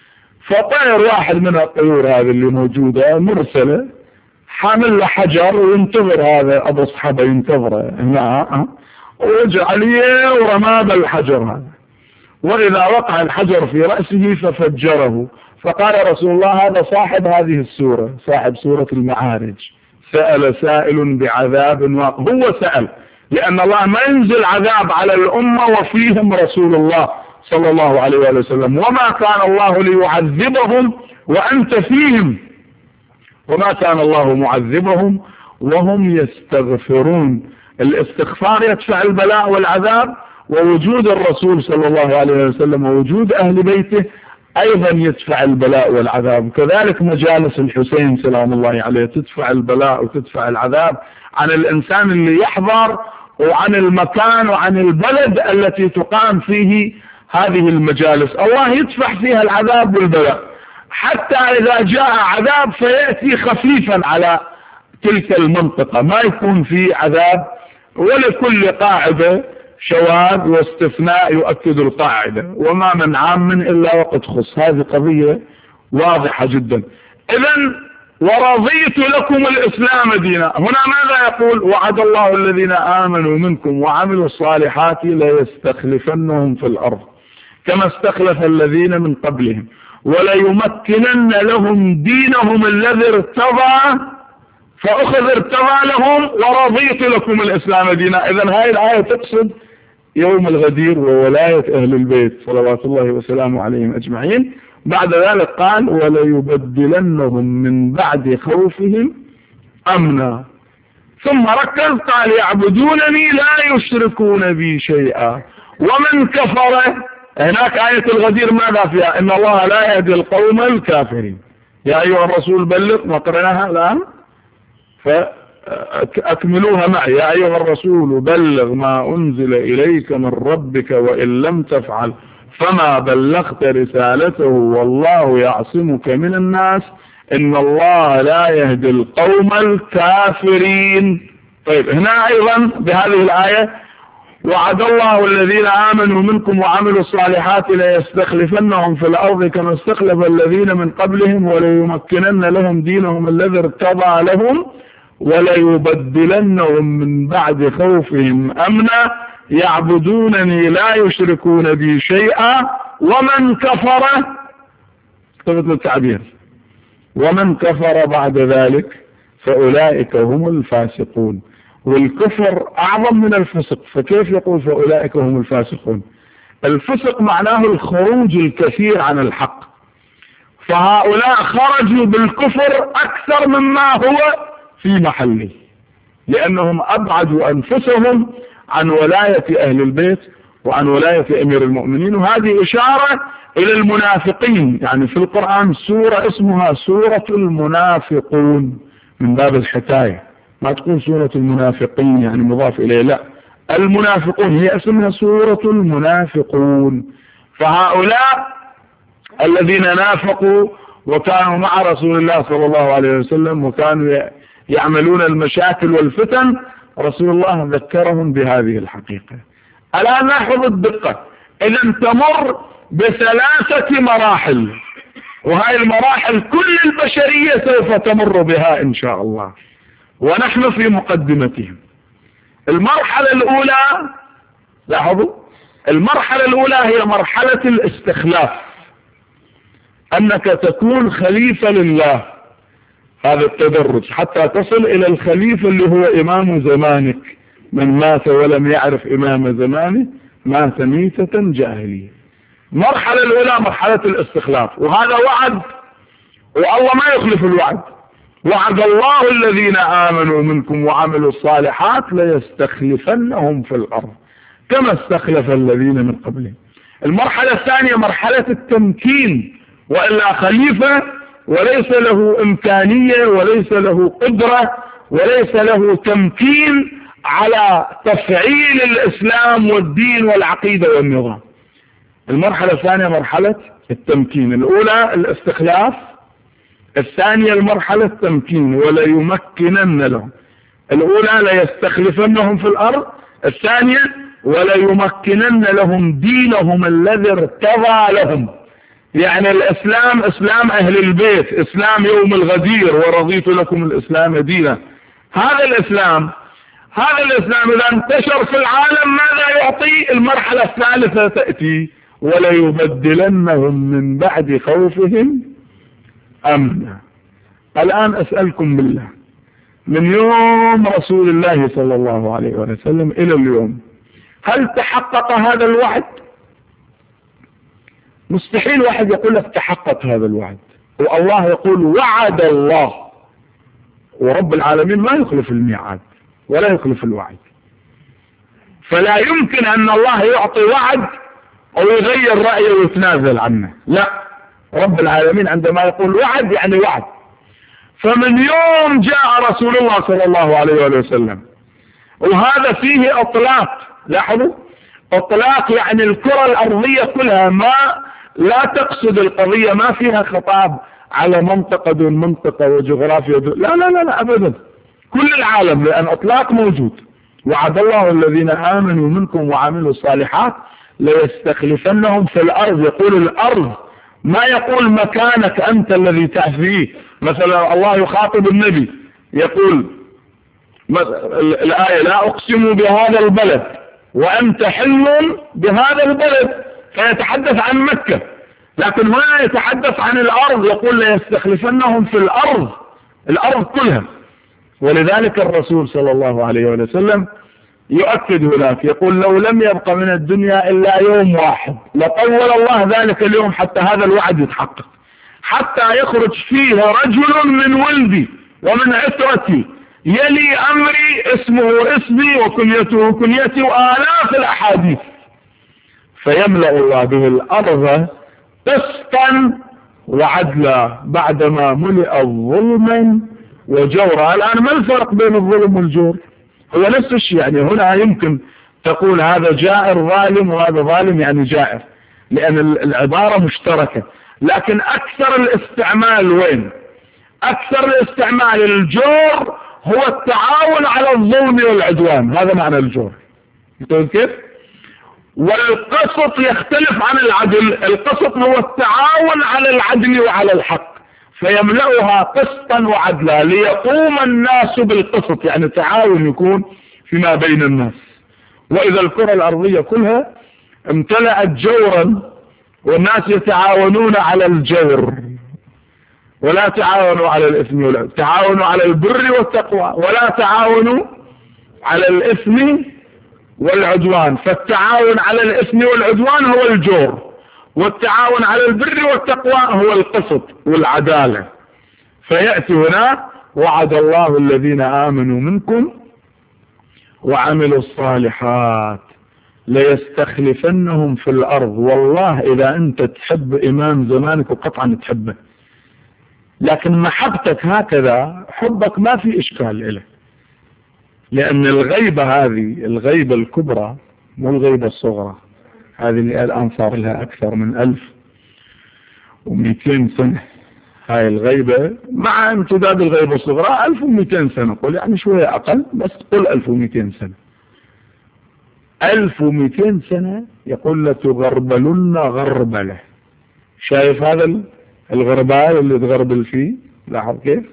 Speaker 1: فطير واحد من الطيور هذه اللي موجودة مرسلة حامل له حجر وينتظر هذا أبو أصحابه ينتظره هنا، ورجع عليه ورمى بالحجر هذا، وإذا وقع الحجر في رأسه ففجره. فقال رسول الله هذا صاحب هذه السورة، صاحب سورة المعارج، سأل سائل بعذاب واقع. هو سأل لأن الله ما ينزل عذاب على الأمة وفيهم رسول الله صلى الله عليه وسلم، وما كان الله ليعذبهم وأنت فيهم، وما كان الله معذبهم وهم يستغفرون. الاستغفار يدفع البلاء والعذاب، ووجود الرسول صلى الله عليه وسلم ووجود أهل بيته أيضا يدفع البلاء والعذاب. كذلك مجالس الحسين سلام الله عليه تدفع البلاء وتدفع العذاب عن الإنسان اللي يحضر، وعن المكان وعن البلد التي تقام فيه هذه المجالس، الله يدفع فيها العذاب والبلاء، حتى إذا جاء عذاب فيأتي خفيفا على تلك المنطقة، ما يكون فيه عذاب. ولكل قاعدة شواذ واستثناء يؤكد القاعدة، وما من عام إلا وقد خص. هذه قضية واضحة جدا. إذن ورضيت لكم الإسلام دينا. هنا ماذا يقول؟ وعد الله الذين آمنوا منكم وعملوا الصالحات ليستخلفنهم في الأرض كما استخلف الذين من قبلهم وليمكنن لهم دينهم الذي ارتضى، فأخذ ارتضى لهم ورضيت لكم الإسلام دينا. إذن هاي الآية تقصد يوم الغدير وولاية أهل البيت صلوات الله وسلامه عليهم أجمعين. بعد ذلك قال وليبدلنهم من بعد خوفهم أمنا، ثم ركز قال يعبدونني لا يشركون بي شيئا. ومن كفر، هناك آية الغدير ماذا فيها؟ إن الله لا يهدي القوم الكافرين. يا أيها الرسول بلغ، ما قرأناها الآن فأكملوها معي. يا أيها الرسول بلغ ما أنزل إليك من ربك وإن لم تفعل فما بلغت رسالته والله يعصمك من الناس إن الله لا يهدي القوم الكافرين. طيب هنا أيضا بهذه الآية وعد الله الذين آمنوا منكم وعملوا الصالحات ليستخلفنهم في الأرض كما استخلف الذين من قبلهم وليمكنن لهم دينهم الذي ارتضى لهم وليبدلنهم من بعد خوفهم أمنا يعبدونني لا يشركون بي شيئا. ومن كفر، ثبت التعبير، ومن كفر بعد ذلك فأولئك هم الفاسقون. والكفر أعظم من الفسق، فكيف يقول فأولئك هم الفاسقون؟ الفسق معناه الخروج الكثير عن الحق، فهؤلاء خرجوا بالكفر أكثر مما هو في محله، لأنهم أبعدوا أنفسهم عن ولاية أهل البيت وعن ولاية أمير المؤمنين. وهذه إشارة إلى المنافقين، يعني في القرآن سورة اسمها سورة المنافقون من باب الحكاية، ما تكون سورة المنافقين يعني مضاف إليه، لا، المنافقون هي اسمها سورة المنافقون. فهؤلاء الذين نافقوا وكانوا مع رسول الله صلى الله عليه وسلم وكانوا يعملون المشاكل والفتن، رسول الله ذكرهم بهذه الحقيقة. الآن لاحظ الدقة، إذا تمر بثلاثة مراحل، وهذه المراحل كل البشرية سوف تمر بها إن شاء الله، ونحن في مقدمتهم. المرحلة الأولى، لاحظوا، المرحلة الأولى هي مرحلة الاستخلاف، أنك تكون خليفة لله، هذا التدرج حتى تصل إلى الخليفة اللي هو إمام زمانك. من مات ولم يعرف إمام زمانه مات ميتة جاهلية. المرحلة الأولى مرحلة الاستخلاف، وهذا وعد، والله ما يخلف الوعد. وعد الله الذين آمنوا منكم وعملوا الصالحات ليستخلفنهم في الأرض كما استخلف الذين من قبلهم. المرحلة الثانية مرحلة التمكين، وإلا خليفة وليس له إمكانية وليس له قدرة وليس له تمكين على تفعيل الإسلام والدين والعقيدة والنظام. المرحلة الثانية مرحلة التمكين، الأولى الاستخلاف، الثانية المرحلة التمكين وليمكنن لهم. الأولى ليستخلفنهم في الأرض، الثانية وليمكنن لهم دينهم الذي ارتضى لهم، يعني الإسلام إسلام أهل البيت، إسلام يوم الغدير ورضيت لكم الإسلام دينا. هذا الإسلام هذا الإسلام إذا انتشر في العالم ماذا يعطي؟ المرحلة الثالثة تأتي وليبدلنهم من بعد خوفهم أمنا. الآن أسألكم بالله، من يوم رسول الله صلى الله عليه وسلم إلى اليوم هل تحقق هذا الوعد؟ مستحيل واحد يقول لك تحقق هذا الوعد، والله يقول وعد الله، ورب العالمين ما يخلف الميعاد ولا يخلف الوعد. فلا يمكن أن الله يعطي وعد أو يغير رأيه ويتنازل عنه، لا، رب العالمين عندما يقول وعد يعني وعد. فمن يوم جاء رسول الله صلى الله عليه وسلم، وهذا فيه اطلاق، لاحظوا اطلاق يعني الكرة الأرضية كلها، ما لا تقصد القضية، ما فيها خطاب على منطقة دون منطقة وجغرافيا دون، لا لا لا لا أبدا، كل العالم، لأن اطلاق موجود. وعد الله الذين آمنوا منكم وعملوا الصالحات ليستخلفنهم في الأرض، يقول الأرض ما يقول مكانك أنت الذي تأتيه. مثلا الله يخاطب النبي يقول الآية لا أقسم بهذا البلد وأنت حل بهذا البلد، فيتحدث عن مكة. لكن هنا يتحدث عن الأرض، يقول ليستخلفنهم في الأرض، الأرض كلها. ولذلك الرسول صلى الله عليه وسلم يؤكد هناك يقول لو لم يبق من الدنيا إلا يوم واحد لطول الله ذلك اليوم حتى هذا الوعد يتحقق، حتى يخرج فيه رجل من ولدي ومن عترتي يلي أمري اسمه اسمي وكنيته كنيتي وآلاف الأحاديث، فيملأ الله به الأرض قسطا وعدلا بعدما ملئ ظلما وجورا. الآن ما الفرق بين الظلم والجور؟ هو نفس الشيء. يعني هنا يمكن تقول هذا جائر ظالم وهذا ظالم يعني جائر، لأن العبارة مشتركة. لكن أكثر الاستعمال وين؟ أكثر الاستعمال الجور هو التعاون على الظلم والعدوان، هذا معنى الجور. يقول كيف؟ والقسط يختلف عن العدل. القسط هو التعاون على العدل وعلى الحق، فيملأها قسطا وعدلا ليقوم الناس بالقسط، يعني تعاون يكون فيما بين الناس. وإذا الكرة الأرضية كلها امتلأت جورا والناس يتعاونون على الجور ولا تعاونوا على الإثم ولا تعاونوا على البر والتقوى ولا تعاونوا على الإثم والعدوان، فالتعاون على الإثم والعدوان هو الجور، والتعاون على البر والتقوى هو القسط والعدالة. فيأتي هنا وعد الله الذين آمنوا منكم وعملوا الصالحات ليستخلفنهم في الأرض. والله إذا أنت تحب إمام زمانك وقطعا تحبه، لكن محبتك هكذا حبك ما في إشكال له، لأن الغيبة هذه الغيبة الكبرى مو الغيبة الصغرى، هذه اللي الآن صار لها أكثر من ألف ومئتين سنة. هاي الغيبة مع امتداد الغيبة الصغرى ألف ومئتين سنة، قل يعني شوية أقل بس قل ألف ومئتين سنة. ألف ومئتين سنة يقول لتغربلن غربلة. شايف هذا الغربال اللي تغربل فيه؟ لاحظ كيف؟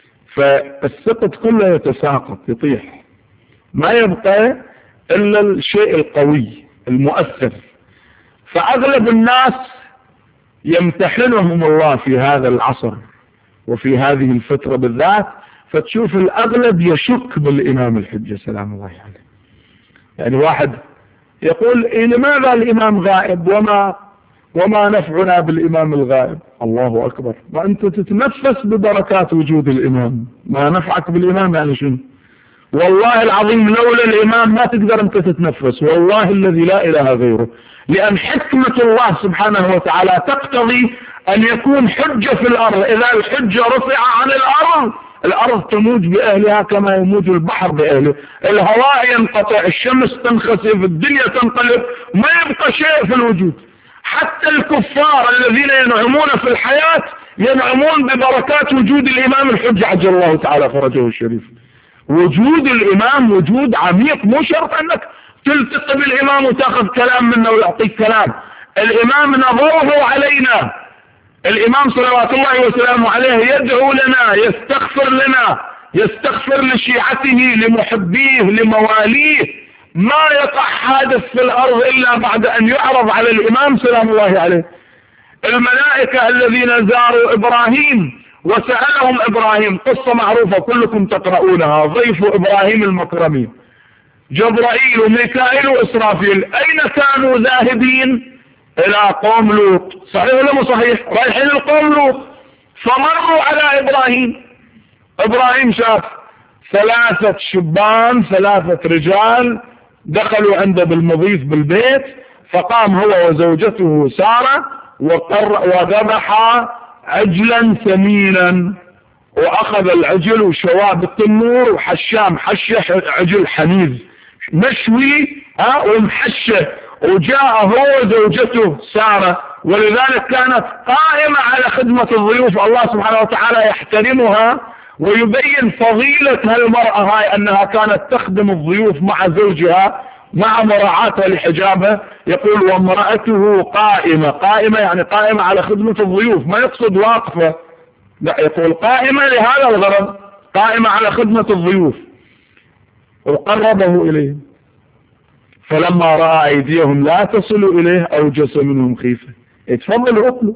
Speaker 1: فالسقط كله يتساقط يطيح، ما يبقى إلا الشيء القوي المؤثر. فأغلب الناس يمتحنهم الله في هذا العصر وفي هذه الفترة بالذات، فتشوف الأغلب يشك بالإمام الحجة سلام الله عليه. يعني واحد يقول إيه لماذا الإمام غائب وما وما نفعنا بالإمام الغائب؟ الله أكبر، وأنت تتنفس ببركات وجود الإمام، ما نفعك بالإمام يعني شنو؟ والله العظيم لولا الإمام ما تقدر أنت تتنفس، والله الذي لا إله غيره. لأن حكمة الله سبحانه وتعالى تقتضي أن يكون حجة في الأرض. إذا الحجة رفع عن الأرض، الأرض تموج بأهلها كما يموج البحر بأهله، الهواء ينقطع، الشمس تنخسف، الدنيا تنقلب، ما يبقى شيء في الوجود. حتى الكفار الذين ينعمون في الحياة ينعمون ببركات وجود الإمام الحجة عجل الله تعالى فرجه الشريف. وجود الإمام وجود عميق، مو شرط أنك تلتقي بالإمام وتأخذ كلام منه ويعطيك كلام. الإمام نظره علينا، الإمام صلوات الله وسلامه عليه يدعو لنا، يستغفر لنا، يستغفر لشيعته لمحبيه لمواليه. ما يقع حادث في الأرض إلا بعد أن يعرض على الإمام سلام الله عليه. الملائكة الذين زاروا إبراهيم وسألهم إبراهيم، قصة معروفة كلكم تقرؤونها، ضيف إبراهيم المكرمين جبرائيل وميكائيل وإسرافيل أين كانوا ذاهبين؟ إلى قوم لوط، صحيح ولا مو صحيح؟ رايحين القوم لوط، فمروا على إبراهيم. إبراهيم شاف ثلاثة شبان ثلاثة رجال دخلوا عنده بالمضيف بالبيت، فقام هو وزوجته سارة وذبح عجلا ثمينا، وأخذ العجل وشواه بالتنور وحشام حشه عجل حنيذ مشوي ها ومحشه، وجاء هو وزوجته سارة، ولذلك كانت قائمة على خدمة الضيوف. الله سبحانه وتعالى يحترمها ويبين فضيلة هالمرأة هاي أنها كانت تخدم الضيوف مع زوجها مع مراعاتها لحجابها، يقول وامرأته قائمة. قائمة يعني قائمة على خدمة الضيوف، ما يقصد واقفة، لا، يقول قائمة لهذا الغرض، قائمة على خدمة الضيوف. وقربه إليه، فلما رأى أيديهم لا تصل إليه أوجس منهم خيفة. اتفضل أكلوا.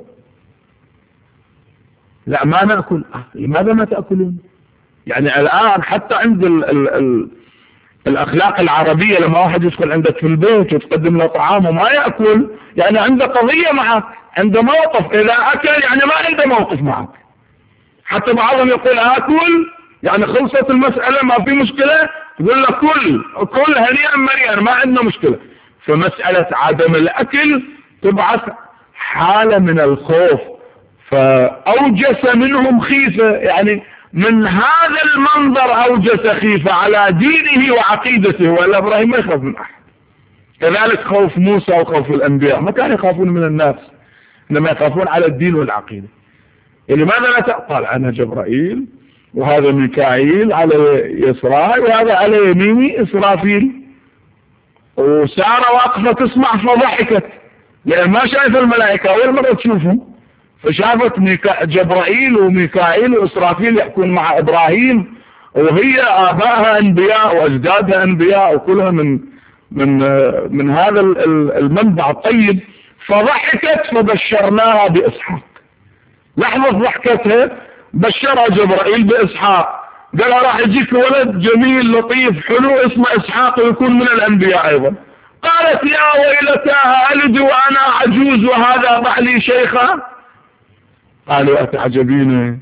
Speaker 1: لا ما نأكل. لماذا ما تأكلون؟ يعني الآن حتى عند ال ال ال الأخلاق العربية، لما واحد يدخل عندك في البيت وتقدم له طعام وما يأكل، يعني عنده قضية معك، عنده موقف. إذا أكل يعني ما عنده موقف معك. حتى بعضهم يقول آكل يعني خلصت المسألة، ما في مشكلة، يقول له كل كل هنيئا مريئا، ما عندنا مشكلة. فمسألة عدم الأكل تبعث حالة من الخوف، فأوجس منهم خيفة، يعني من هذا المنظر أوجس خيفة على دينه وعقيدته. ولا إبراهيم ما يخاف من أحد. كذلك خوف موسى وخوف الأنبياء، ما كانوا يخافون من الناس، إنما يخافون على الدين والعقيدة. لماذا لا تقال أنا جبرائيل وهذا ميكائيل على يسراي وهذا على يميني إسرافيل. وسارة واقفة تسمع فضحكت، لأن ما شايف الملائكة، أول مرة تشوفهم، فشافت جبرائيل وميكائيل وإسرافيل يحكون مع إبراهيم، وهي آبائها أنبياء وأجدادها أنبياء، وكلها من من من هذا المنبع الطيب. فضحكت فبشرناها بإسحاق. لحظة ضحكتها بشرها جبرائيل بإسحاق، قال راح يجيك ولد جميل لطيف حلو اسمه إسحاق ويكون من الأنبياء أيضا. قالت يا ويلتاها ألد وأنا عجوز وهذا بعلي شيخا. قالوا أتعجبين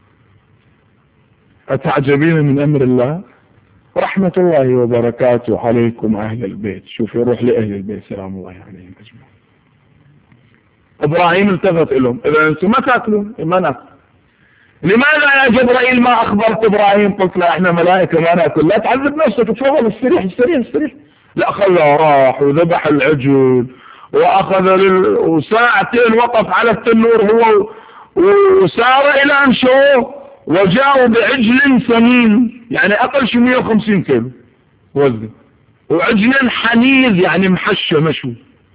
Speaker 1: أتعجبين من أمر الله، رحمة الله وبركاته عليكم أهل البيت. شوف يروح لأهل البيت سلام الله عليهم أجمعين. إبراهيم التفت لهم، إذا أنتم ما تأكلون ما نأكل. لماذا يا جبرائيل ما أخبرت إبراهيم؟ قلت له إحنا ملائكة ما نأكل. لا تعذب نفسك، تفضل استريح استريح استريح. لا خلاه راح وذبح العجل وأخذ لل... وساعتين وقف على التنور هو وسار إلى أن شوه وجاءوا بعجل سمين، يعني أقل شي مئة وخمسين كيلو وزن، وعجل حنيذ يعني محشى مشوي.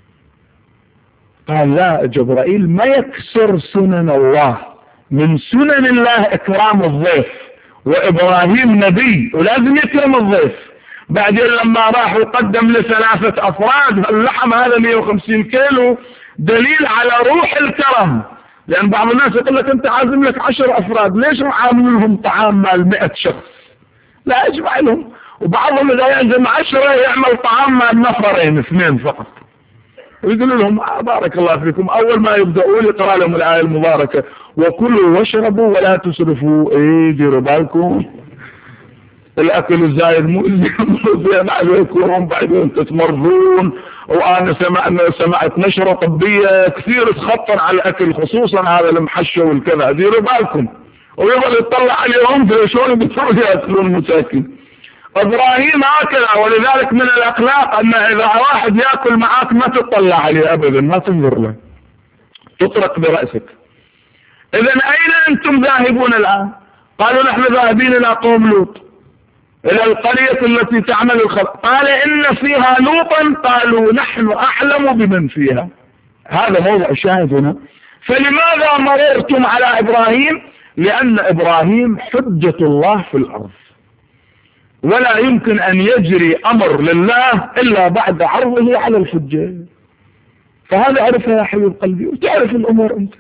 Speaker 1: قال لا، جبرائيل ما يكسر سنن الله، من سنن الله إكرام الضيف، وإبراهيم نبي ولازم يكرم الضيف. بعدين لما راح وقدم لثلاثة أفراد اللحم هذا مئة وخمسين كيلو دليل على روح الكرم. لأن بعض الناس يقول لك أنت عازم لك عشر أفراد، ليش عامل لهم طعام مال مئة شخص؟ لا اجمع لهم. وبعضهم إذا يعزم عشرة يعمل طعام مال نفرين اثنين فقط، ويقول لهم بارك الله فيكم. أول ما يبدأوا يقرأ لهم الآية المباركة وكلوا واشربوا ولا تسرفوا، ايه ديروا بالكم الأكل الزايد مؤذي عليكم، بعدين تتمرضون. وأنا سمعنا سمعت نشرة طبية كثير تخطر على الأكل، خصوصا هذا المحشى والكذا، ديروا بالكم. ويظل يطلع عليهم في شلون بيصيروا يأكلون المساكين. إبراهيم هكذا، ولذلك من الأخلاق أن إذا واحد يأكل معك ما تطلع عليه أبدا، ما تنظر له، تطرق برأسك. إذن أين أنتم ذاهبون الآن؟ قالوا نحن ذاهبين إلى قوم لوط، إلى القرية التي تعمل الخلق. قال إن فيها لوطا، قالوا نحن أعلم بمن فيها. هذا موضع الشاهد هنا. فلماذا مررتم على إبراهيم؟ لأن إبراهيم حجة الله في الأرض، ولا يمكن أن يجري أمر لله إلا بعد عرضه على الحجة. فهذا عرفها يا حبيب قلبي، وتعرف الأمور أنت،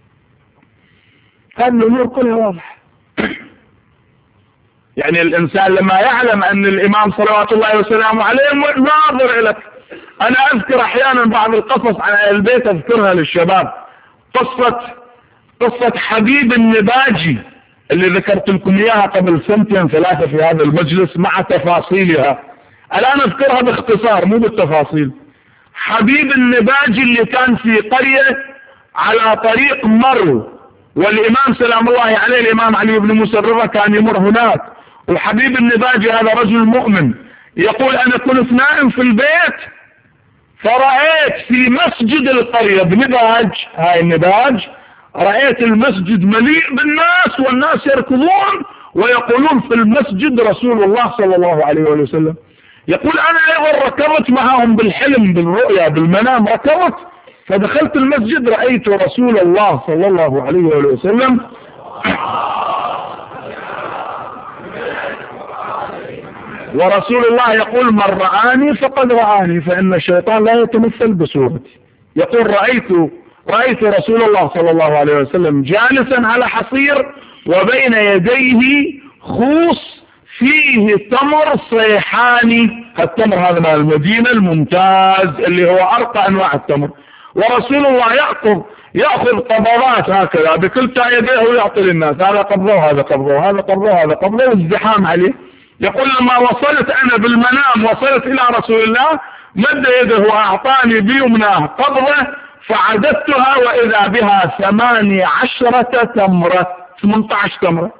Speaker 1: هذه الأمور كلها واضحة. يعني الإنسان لما يعلم أن الإمام صلوات الله وسلامه عليه ناظر لك. أنا أذكر أحيانا بعض القصص عن أهل البيت أذكرها للشباب. قصة قصة حبيب النباجي اللي ذكرت لكم إياها قبل سنتين ثلاثة في هذا المجلس مع تفاصيلها. الآن أذكرها باختصار مو بالتفاصيل. حبيب النباجي اللي كان في قرية على طريق مرو، والإمام سلام الله عليه الإمام علي بن موسى الرضا كان يمر هناك. وحبيب النباجي هذا رجل مؤمن، يقول أنا كنت نائم في البيت فرأيت في مسجد القرية بنباج، هاي النباج، رأيت المسجد مليء بالناس والناس يركضون ويقولون في المسجد رسول الله صلى الله عليه وسلم. يقول أنا أيضا ركضت معهم بالحلم بالرؤيا بالمنام، ركضت فدخلت المسجد رأيت رسول الله صلى الله عليه وسلم ورسول الله يقول من رآني فقد رآني فإن الشيطان لا يتمثل بصورتي. يقول رأيت رأيت رسول الله صلى الله عليه وسلم جالسا على حصير وبين يديه خوص فيه تمر صيحاني، التمر هذا من المدينة الممتاز اللي هو أرقى أنواع التمر، ورسول الله يأخذ يأخذ قبضات هكذا بكلتا يديه ويعطي للناس، هذا قبضه وهذا قبضه وهذا قبضه وهذا قبضه والزحام عليه. يقول لما وصلت أنا بالمنام وصلت إلى رسول الله مد يده وأعطاني بيمناه قبضة فعددتها وإذا بها ثماني عشرة تمرة، ثمانية عشر تمرة.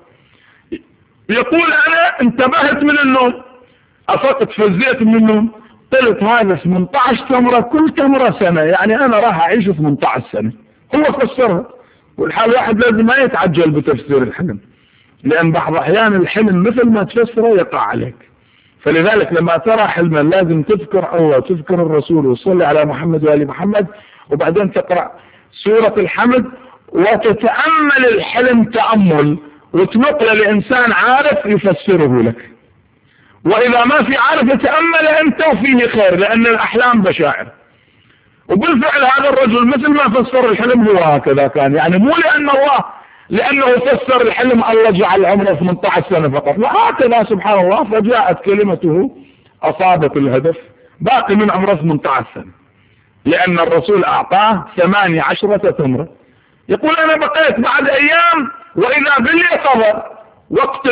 Speaker 1: يقول أنا انتبهت من النوم، أفقت فزيت من النوم، قلت هذا ثمانية عشر تمرة كل تمرة سنة، يعني أنا راح أعيش ثمانية عشر سنة. هو فسرها، والحال واحد لازم ما يتعجل بتفسير الحلم، لأن بعض أحيان الحلم مثل ما تفسره يقع عليك. فلذلك لما ترى حلما لازم تذكر الله وتذكر الرسول وتصلي على محمد وآل محمد، وبعدين تقرأ سورة الحمد وتتأمل الحلم تأمل وتنقل لإنسان عارف يفسره لك، وإذا ما في عارف يتأمل أنت وفيه خير، لأن الأحلام بشاعر. وبالفعل هذا الرجل مثل ما فسر الحلم هو هكذا كان، يعني مو لأن الله لأنه فسر الحلم الله جعل عمره ثمانية عشر سنة فقط، لا هكذا سبحان الله، فجاءت كلمته أصابت الهدف، باقي من عمره ثمانية عشر سنة، لأن الرسول أعطاه ثماني عشرة تمرة. يقول أنا بقيت بعد أيام وإذا باليقظة وقت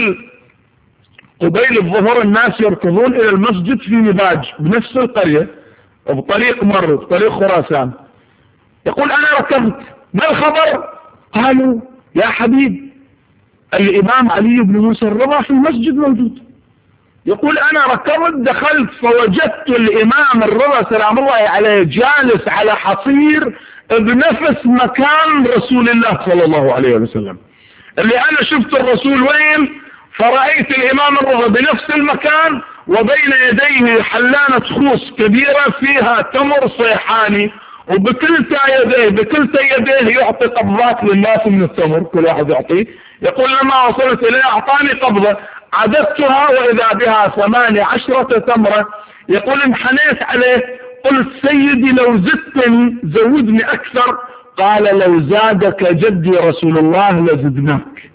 Speaker 1: قبيل الظهر الناس يركضون إلى المسجد في نباج بنفس القرية وبطريق مر بطريق خراسان. يقول أنا ركضت، ما الخبر؟ قالوا يا حبيب الإمام علي بن موسى الرضا في المسجد موجود. يقول أنا ركضت دخلت فوجدت الإمام الرضا سلام الله عليه جالس على حصير بنفس مكان رسول الله صلى الله عليه وسلم، اللي أنا شفت الرسول وين، فرأيت الإمام الرضا بنفس المكان وبين يديه حلانة خوص كبيرة فيها تمر صيحاني، وبكلتا يديه بكلتا يديه يعطي قبضات للناس من التمر، كل واحد يعطيه. يقول لما وصلت إليه أعطاني قبضة عددتها وإذا بها ثماني عشرة تمرة. يقول انحنيت عليه قلت سيدي لو زدتني زودني أكثر، قال لو زادك جدي رسول الله لزدناك.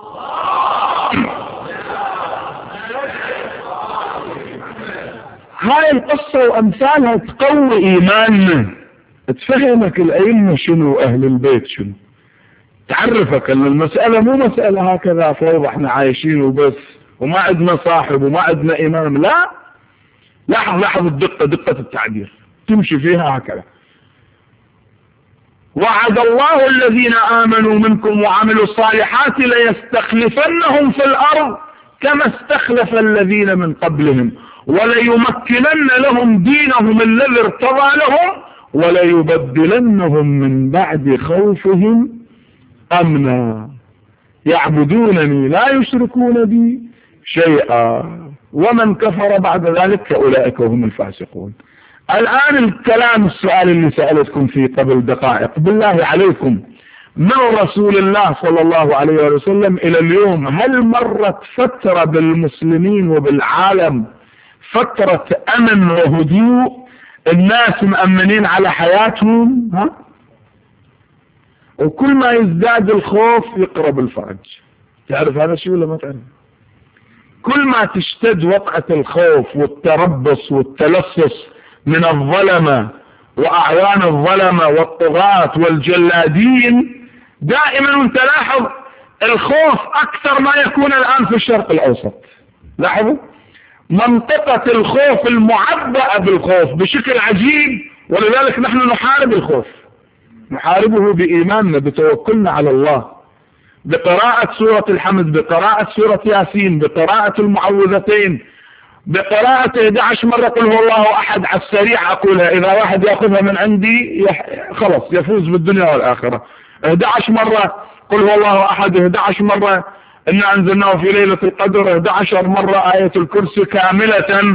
Speaker 1: هاي القصة وأمثالها تقوي إيماننا، تفهمك الأئمة شنو أهل البيت شنو، تعرفك أن المسألة مو مسألة هكذا فوضى احنا عايشين وبس وما عندنا صاحب وما عندنا إمام، لا، لاحظ لاحظ الدقة دقة التعبير تمشي فيها هكذا. وعد الله الذين آمنوا منكم وعملوا الصالحات ليستخلفنهم في الأرض كما استخلف الذين من قبلهم وليمكنن لهم دينهم الذي ارتضى لهم وليبدلنهم من بعد خوفهم أمنا يعبدونني لا يشركون بي شيئا ومن كفر بعد ذلك فأولئك هم الفاسقون. الآن الكلام السؤال اللي سألتكم فيه قبل دقائق، بالله عليكم من رسول الله صلى الله عليه وسلم إلى اليوم هل مرت فترة بالمسلمين وبالعالم فترة أمن وهدوء الناس مأمنين على حياتهم؟ ها؟ وكل ما يزداد الخوف يقرب الفرج. تعرف هذا الشيء ولا ما تعرف؟ كل ما تشتد وقعة الخوف والتربص والتلصص من الظلمة وأعوان الظلمة والطغاة والجلادين، دائما انت لاحظ الخوف أكثر ما يكون الآن في الشرق الأوسط. لاحظوا منطقة الخوف المعبأة بالخوف بشكل عجيب، ولذلك نحن نحارب الخوف، نحاربه بإيماننا بتوكلنا على الله، بقراءة سورة الحمد، بقراءة سورة ياسين، بقراءة المعوذتين، بقراءة إحدى عشرة مرة قل هو الله أحد على السريع أقولها، إذا واحد يأخذها من عندي يح... خلص يفوز بالدنيا والآخرة. إحدى عشرة مرة قل هو الله أحد، إحدى عشرة مرة إنا أنزلناه في ليلة القدر، إحدى عشرة مرة آية الكرسي كاملة،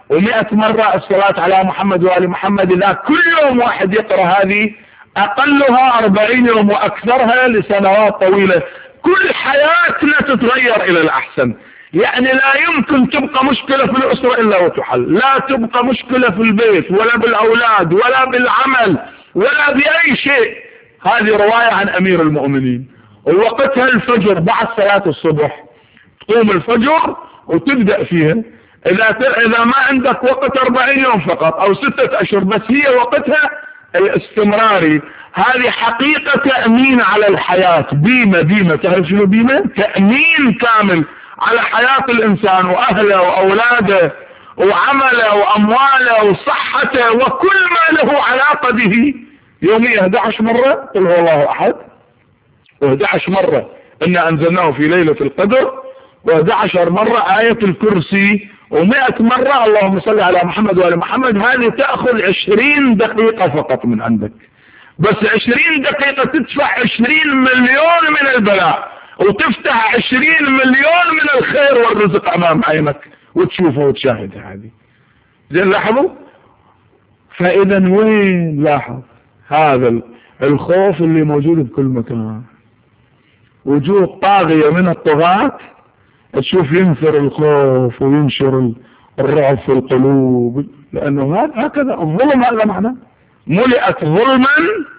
Speaker 1: ومئة مرة الصلاة على محمد وآل محمد. إذا كل يوم واحد يقرأ هذه أقلها أربعين يوم وأكثرها لسنوات طويلة، كل حياتنا تتغير إلى الأحسن. يعني لا يمكن تبقى مشكلة في الأسرة إلا وتحل، لا تبقى مشكلة في البيت ولا بالأولاد ولا بالعمل ولا بأي شيء. هذه رواية عن أمير المؤمنين. ووقتها الفجر بعد صلاة الصبح، تقوم الفجر وتبدأ فيها. إذا إذا ما عندك وقت أربعين يوم فقط أو ستة أشهر بس، هي وقتها الاستمراري. هذه حقيقة تأمين على الحياة، بيمة بيمة. تعرف شنو بيمة؟ تأمين كامل على حياة الإنسان وأهله وأولاده وعمله وأمواله وصحته وكل ما له علاقة به. يوميا أحد عشر مرة قل هو الله أحد، وأحد عشر مرة إنا أنزلناه في ليلة القدر، وأحد عشر مرة آية الكرسي، ومئة مرة اللهم صل على محمد وآل محمد. هذه تأخذ عشرين دقيقة فقط من عندك، بس عشرين دقيقة تدفع عشرين مليون من البلاء، وتفتح عشرين مليون من الخير والرزق أمام عينك وتشوفه وتشاهده. هذه زين لاحظوا. فإذا وين لاحظ هذا الخوف اللي موجود بكل مكان، وجود طاغية من الطغاة تشوف ينثر الخوف وينشر الرعب في القلوب، لأنه هكذا الظلم. هذا معنى ملئت ظلما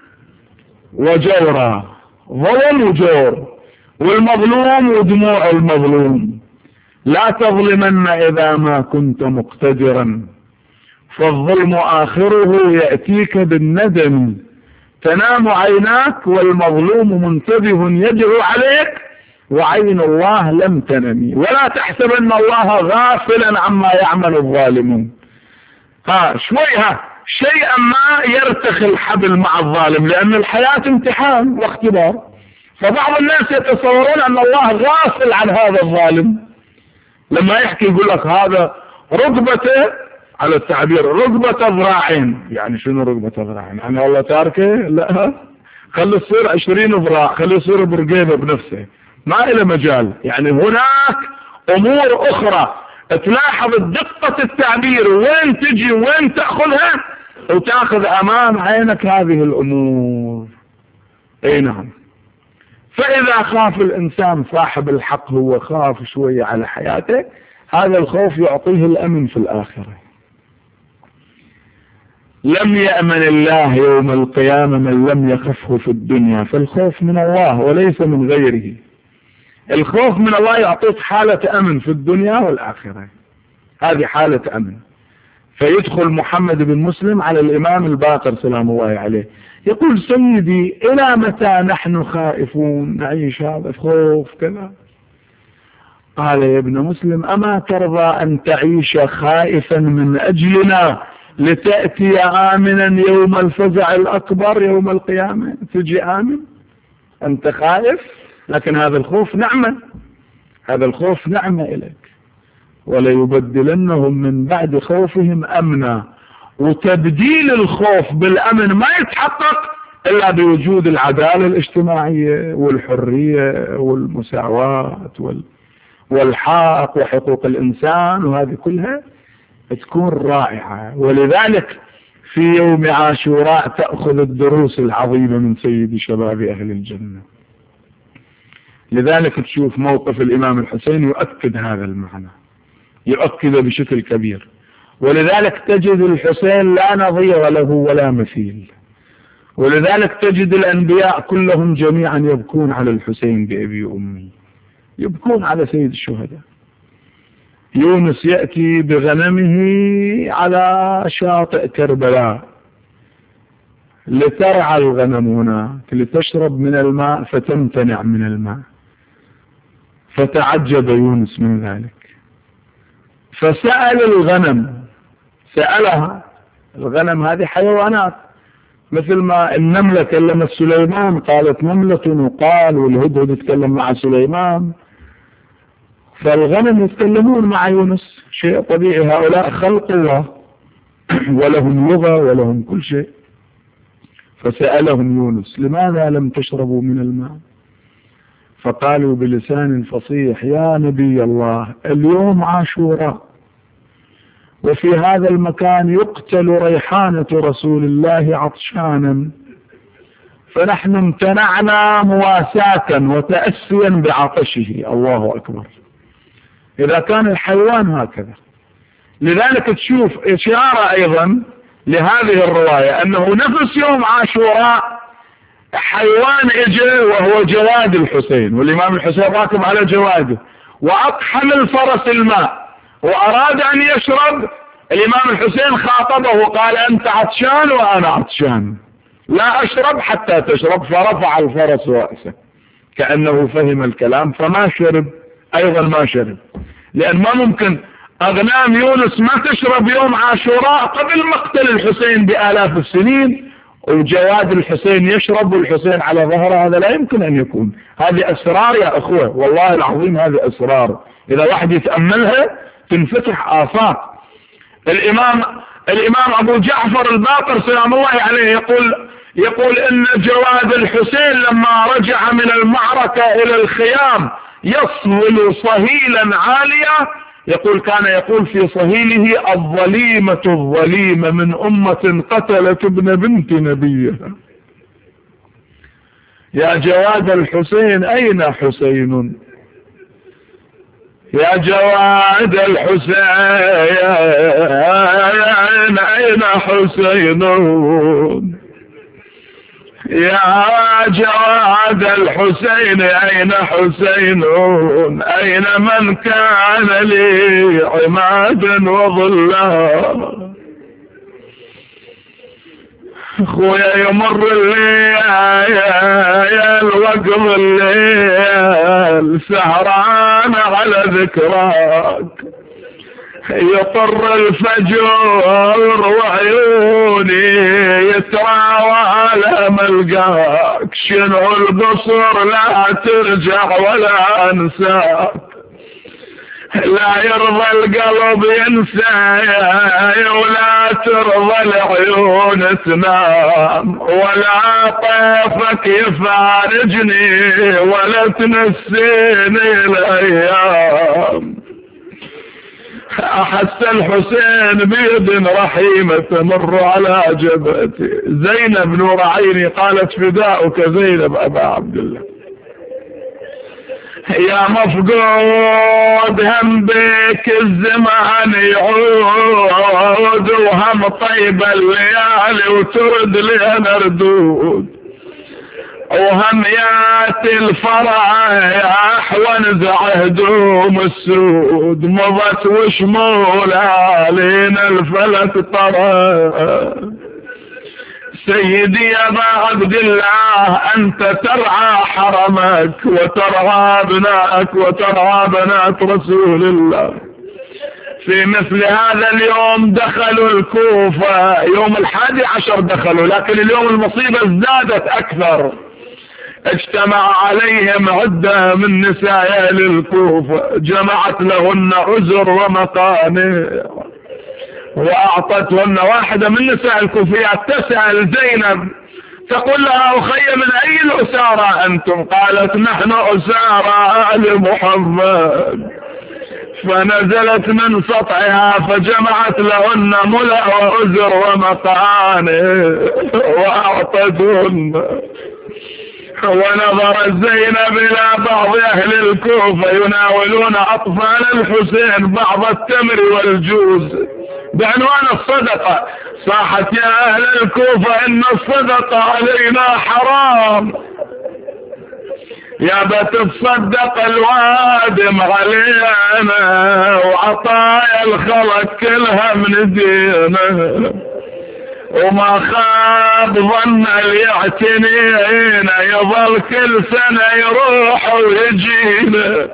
Speaker 1: وجورا، ظلم وجور، والمظلوم ودموع المظلوم. لا تظلمن إذا ما كنت مقتدرا، فالظلم آخره يأتيك بالندم. تنام عيناك والمظلوم منتبه يدعو عليك، وعين الله لم تنمي. ولا تحسبن الله غافلا عما يعمل الظالمون. ها شوي ها شيئا ما يرتخي الحبل مع الظالم، لأن الحياة امتحان واختبار. فبعض الناس يتصورون أن الله غافل عن هذا الظالم. لما يحكي يقول لك هذا ركبته، على التعبير ركبة ذراعين. يعني شنو ركبة ذراعين؟ يعني الله تاركه؟ لا، خلي يصير عشرين ذراع، خلي يصير برقيبة بنفسه، ما إلى مجال. يعني هناك أمور أخرى تلاحظ دقة التعبير وين تجي وين تأخذها، وتأخذ أمام عينك هذه الأمور. أي نعم. فإذا خاف الإنسان صاحب الحق، هو خاف شوية على حياته، هذا الخوف يعطيه الأمن في الآخرة. لم يأمن الله يوم القيامة من لم يخفه في الدنيا. فالخوف من الله وليس من غيره. الخوف من الله يعطيك حالة أمن في الدنيا والآخرة، هذه حالة أمن. فيدخل محمد بن مسلم على الإمام الباقر سلام الله عليه، يقول سيدي إلى متى نحن خائفون نعيش هذا الخوف كذا؟ قال يا ابن مسلم أما ترضى أن تعيش خائفا من أجلنا لتأتي آمنا يوم الفزع الأكبر يوم القيامة؟ تجي آمن أنت خائف، لكن هذا الخوف نعمة، هذا الخوف نعمة إليك. وليبدلنهم من بعد خوفهم أمنا. وتبديل الخوف بالأمن ما يتحقق إلا بوجود العدالة الاجتماعية والحرية والمساواة والحق وحقوق الإنسان، وهذه كلها تكون رائعة. ولذلك في يوم عاشوراء تأخذ الدروس العظيمة من سيد شباب أهل الجنة. لذلك تشوف موقف الإمام الحسين يؤكد هذا المعنى، يؤكد بشكل كبير. ولذلك تجد الحسين لا نظير له ولا مثيل. ولذلك تجد الأنبياء كلهم جميعا يبكون على الحسين بأبي أمي، يبكون على سيد الشهداء. يونس يأتي بغنمه على شاطئ كربلاء لترعى الغنم هناك، لتشرب من الماء فتمتنع من الماء، فتعجب يونس من ذلك، فسأل الغنم، سألها. الغنم هذه حيوانات، مثل ما النملة كلمت سليمان قالت نملة وقال، والهدهد يتكلم مع سليمان، فالغنم يتكلمون مع يونس، شيء طبيعي. هؤلاء خلق الله ولهم لغة ولهم كل شيء. فسألهم يونس لماذا لم تشربوا من الماء؟ فقالوا بلسان فصيح يا نبي الله اليوم عاشوراء، وفي هذا المكان يقتل ريحانة رسول الله عطشانا، فنحن امتنعنا مواساة وتأسيا بعطشه. الله أكبر. إذا كان الحيوان هكذا. لذلك تشوف إشارة أيضا لهذه الرواية أنه نفس يوم عاشوراء حيوان اجى وهو جواد الحسين، والإمام الحسين راكب على جواده، وأطحن الفرس الماء وأراد أن يشرب. الإمام الحسين خاطبه قال أنت عطشان وأنا عطشان، لا أشرب حتى تشرب، فرفع الفرس رأسه كأنه فهم الكلام فما شرب. أيضا ما شرب، لأن ما ممكن أغنام يونس ما تشرب يوم عاشوراء قبل مقتل الحسين بآلاف السنين، وجواد الحسين يشرب والحسين على ظهره. هذا لا يمكن أن يكون. هذه أسرار يا أخوة، والله العظيم هذه أسرار إذا واحد يتأملها تنفتح آفاق. الإمام الإمام أبو جعفر الباقر سلام الله عليه يقول يقول إن جواد الحسين لما رجع من المعركة إلى الخيام يصول صهيلا عاليا، يقول كان يقول في صهيله الظليمة الظليمة من أمة قتلت ابن بنت نبيها. يا جواد الحسين أين حسين؟ يا جواد الحسين أين حسين؟ يا جواد الحسين أين حسين؟ أين من كان لي عماد وظلال؟ اخويا يمر الليل وقم الليل سهران على ذكراك، يطر الفجر وعيوني يتراوى لما القاك، شنو القصر لا ترجع ولا انساك، لا يرضى القلب ينساي ولا ترضى العيون تنام، ولا طيفك يفارجني ولا تنسيني الايام. احس الحسين بيد رحيمة تمر على جبهتي، زينب نور عيني قالت فداؤك زينب ابا عبد الله. يا مفقود هم بك الزمان يعود، وهم طيب الليالي وترد لنا ردود، وهم ياتي الفرح ونزع هدوم السود، مضت وشمولها لينا الفلك طرى. سيدي يا ابا عبد الله انت ترعى حرمك وترعى ابنائك وترعى بنات رسول الله. في مثل هذا اليوم دخلوا الكوفة، يوم الحادي عشر دخلوا، لكن اليوم المصيبة ازدادت اكثر. اجتمع عليهم عدة من نساء الكوفة، جمعت لهن عذر ومقامع، واعطتهن واحدة من نساء الكوفيات تسأل زينب تقول لها اخي من اي الاسارى انتم؟ قالت نحن اسارى ال محمد. فنزلت من سطحها فجمعت لهن ملأ وعذر ومقانع واعطتهن. ونظر زينب الى بعض اهل الكوفة يناولون اطفال الحسين بعض التمر والجوز بعنوان الصدقة. صاحت يا اهل الكوفة ان الصدقة علينا حرام، يا بتصدق الوادم علينا وعطايا الخلق كلها من دينا، وما خاب ظن اللي يعتنينا يظل كل سنة يروح ويجينا،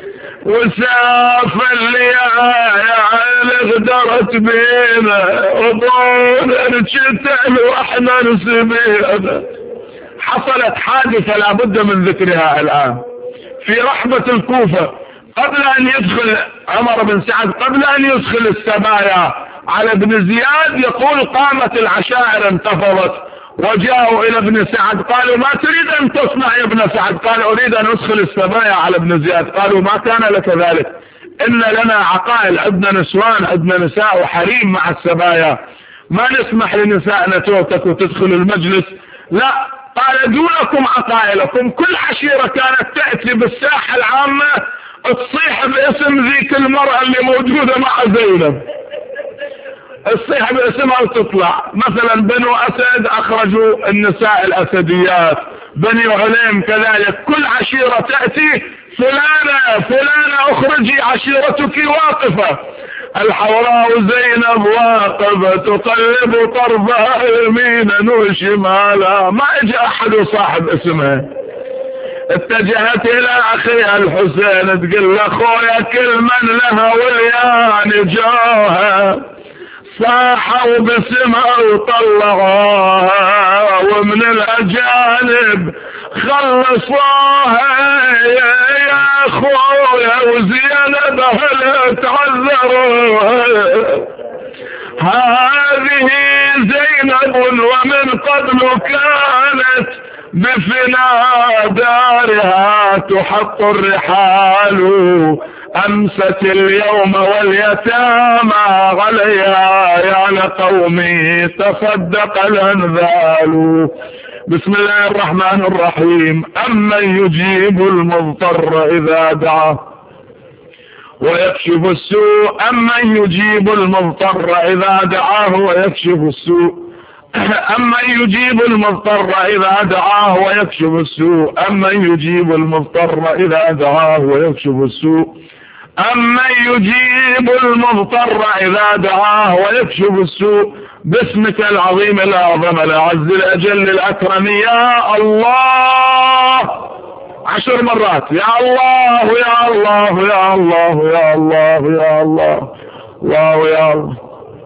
Speaker 1: وساف الليالي غدرت بينا وضون ارجتل واحنا نسبينا. حصلت حادثة لابد من ذكرها الآن في رحبة الكوفة. قبل أن يدخل عمر بن سعد قبل أن يدخل السبايا على ابن زياد يقول قامت العشائر انتفضت وجاءوا إلى ابن سعد قالوا ما تريد أن تصنع يا ابن سعد؟ قال أريد أن أدخل السبايا على ابن زياد. قالوا ما كان لك ذلك، إن لنا عقائل، عندنا نسوان، عندنا نساء وحريم مع السبايا، ما نسمح لنسائنا توتك وتدخل المجلس، لا، قال دونكم عقائلكم. كل عشيرة كانت تأتي بالساحة العامة تصيح باسم ذيك المرأة اللي موجودة مع زينب، تصيح باسمها وتطلع. مثلا بنو أسد أخرجوا النساء الأسديات، بني عليم كذلك. كل عشيرة تأتي فلانة فلانة اخرجي عشيرتك واقفة. الحوراء زينب واقفة تقلب طرفها يمينا وشمالا، ما اجى احد صاحب اسمها. اتجهت الى اخيها الحسين تقول له اخويا كل من لها وليان جوها صاحوا باسمها وطلعوها، ومن الاجانب خلصوها يا اخويا وزينب هل تعذروها. هذه زينب ومن قبل كانت بفناء دارها تحط الرحال، أمست اليوم واليتامى عليها يا لقومي تصدق الأنذال. بسم الله الرحمن الرحيم. أمن يجيب المضطر إذا دعاه ويكشف السوء، أمن يجيب المضطر إذا دعاه ويكشف السوء، أمن يجيب المضطر إذا دعاه ويكشف السوء، أمن يجيب المضطر إذا دعاه ويكشف السوء، أمن يجيب المضطر إذا دعاه ويكشف السوء. باسمك العظيم الأعظم الأعز الأجل الأكرم يا الله، عشر مرات يا الله يا الله يا الله يا الله يا الله الله يا الله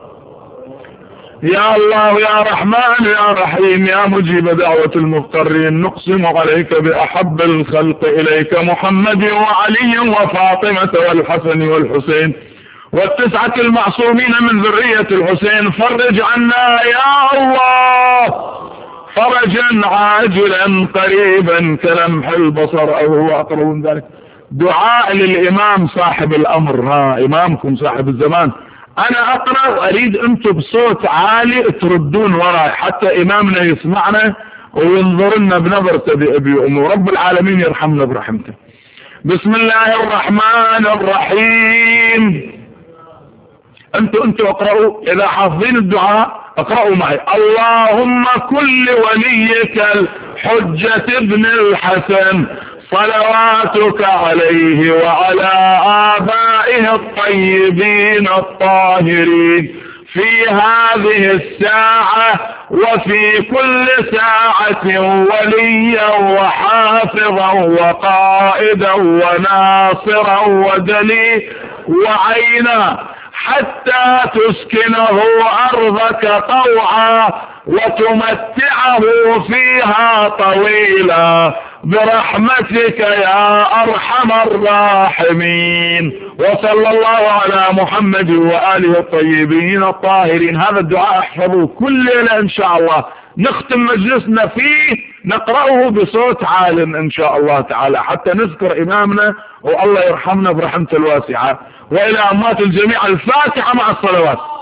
Speaker 1: يا الله يا رحمن يا رحيم يا مجيب دعوة المضطرين. نقسم عليك بأحب الخلق إليك محمد وعلي وفاطمة والحسن والحسين والتسعة المعصومين من ذرية الحسين، فرج عنا يا الله فرجا عاجلا قريبا كلمح البصر أو هو أقرب من ذلك. دعاء للإمام صاحب الأمر، ها إمامكم صاحب الزمان. أنا أقرأ وأريد أنتم بصوت عالي تردون وراي حتى إمامنا يسمعنا وينظرنا بنظرته بأبي أمه. رب العالمين يرحمنا برحمته. بسم الله الرحمن الرحيم. أنتوا أنتوا أقرأوا، إذا حافظين الدعاء اقرأوا معي. اللهم كل وليك الحجة ابن الحسن صلواتك عليه وعلى آبائه الطيبين الطاهرين في هذه الساعة وفي كل ساعة وليا وحافظا وقائدا وناصرا ودليلا وعينا، حتى تسكنه أرضك طوعا وتمتعه فيها طويلا برحمتك يا أرحم الراحمين. وصلى الله على محمد وآله الطيبين الطاهرين. هذا الدعاء احفظوه كل ليلة إن شاء الله، نختم مجلسنا فيه نقرأه بصوت عال إن شاء الله تعالى حتى نذكر إمامنا والله يرحمنا برحمته الواسعة. وإلى أموات الجميع الفاتحة مع الصلوات.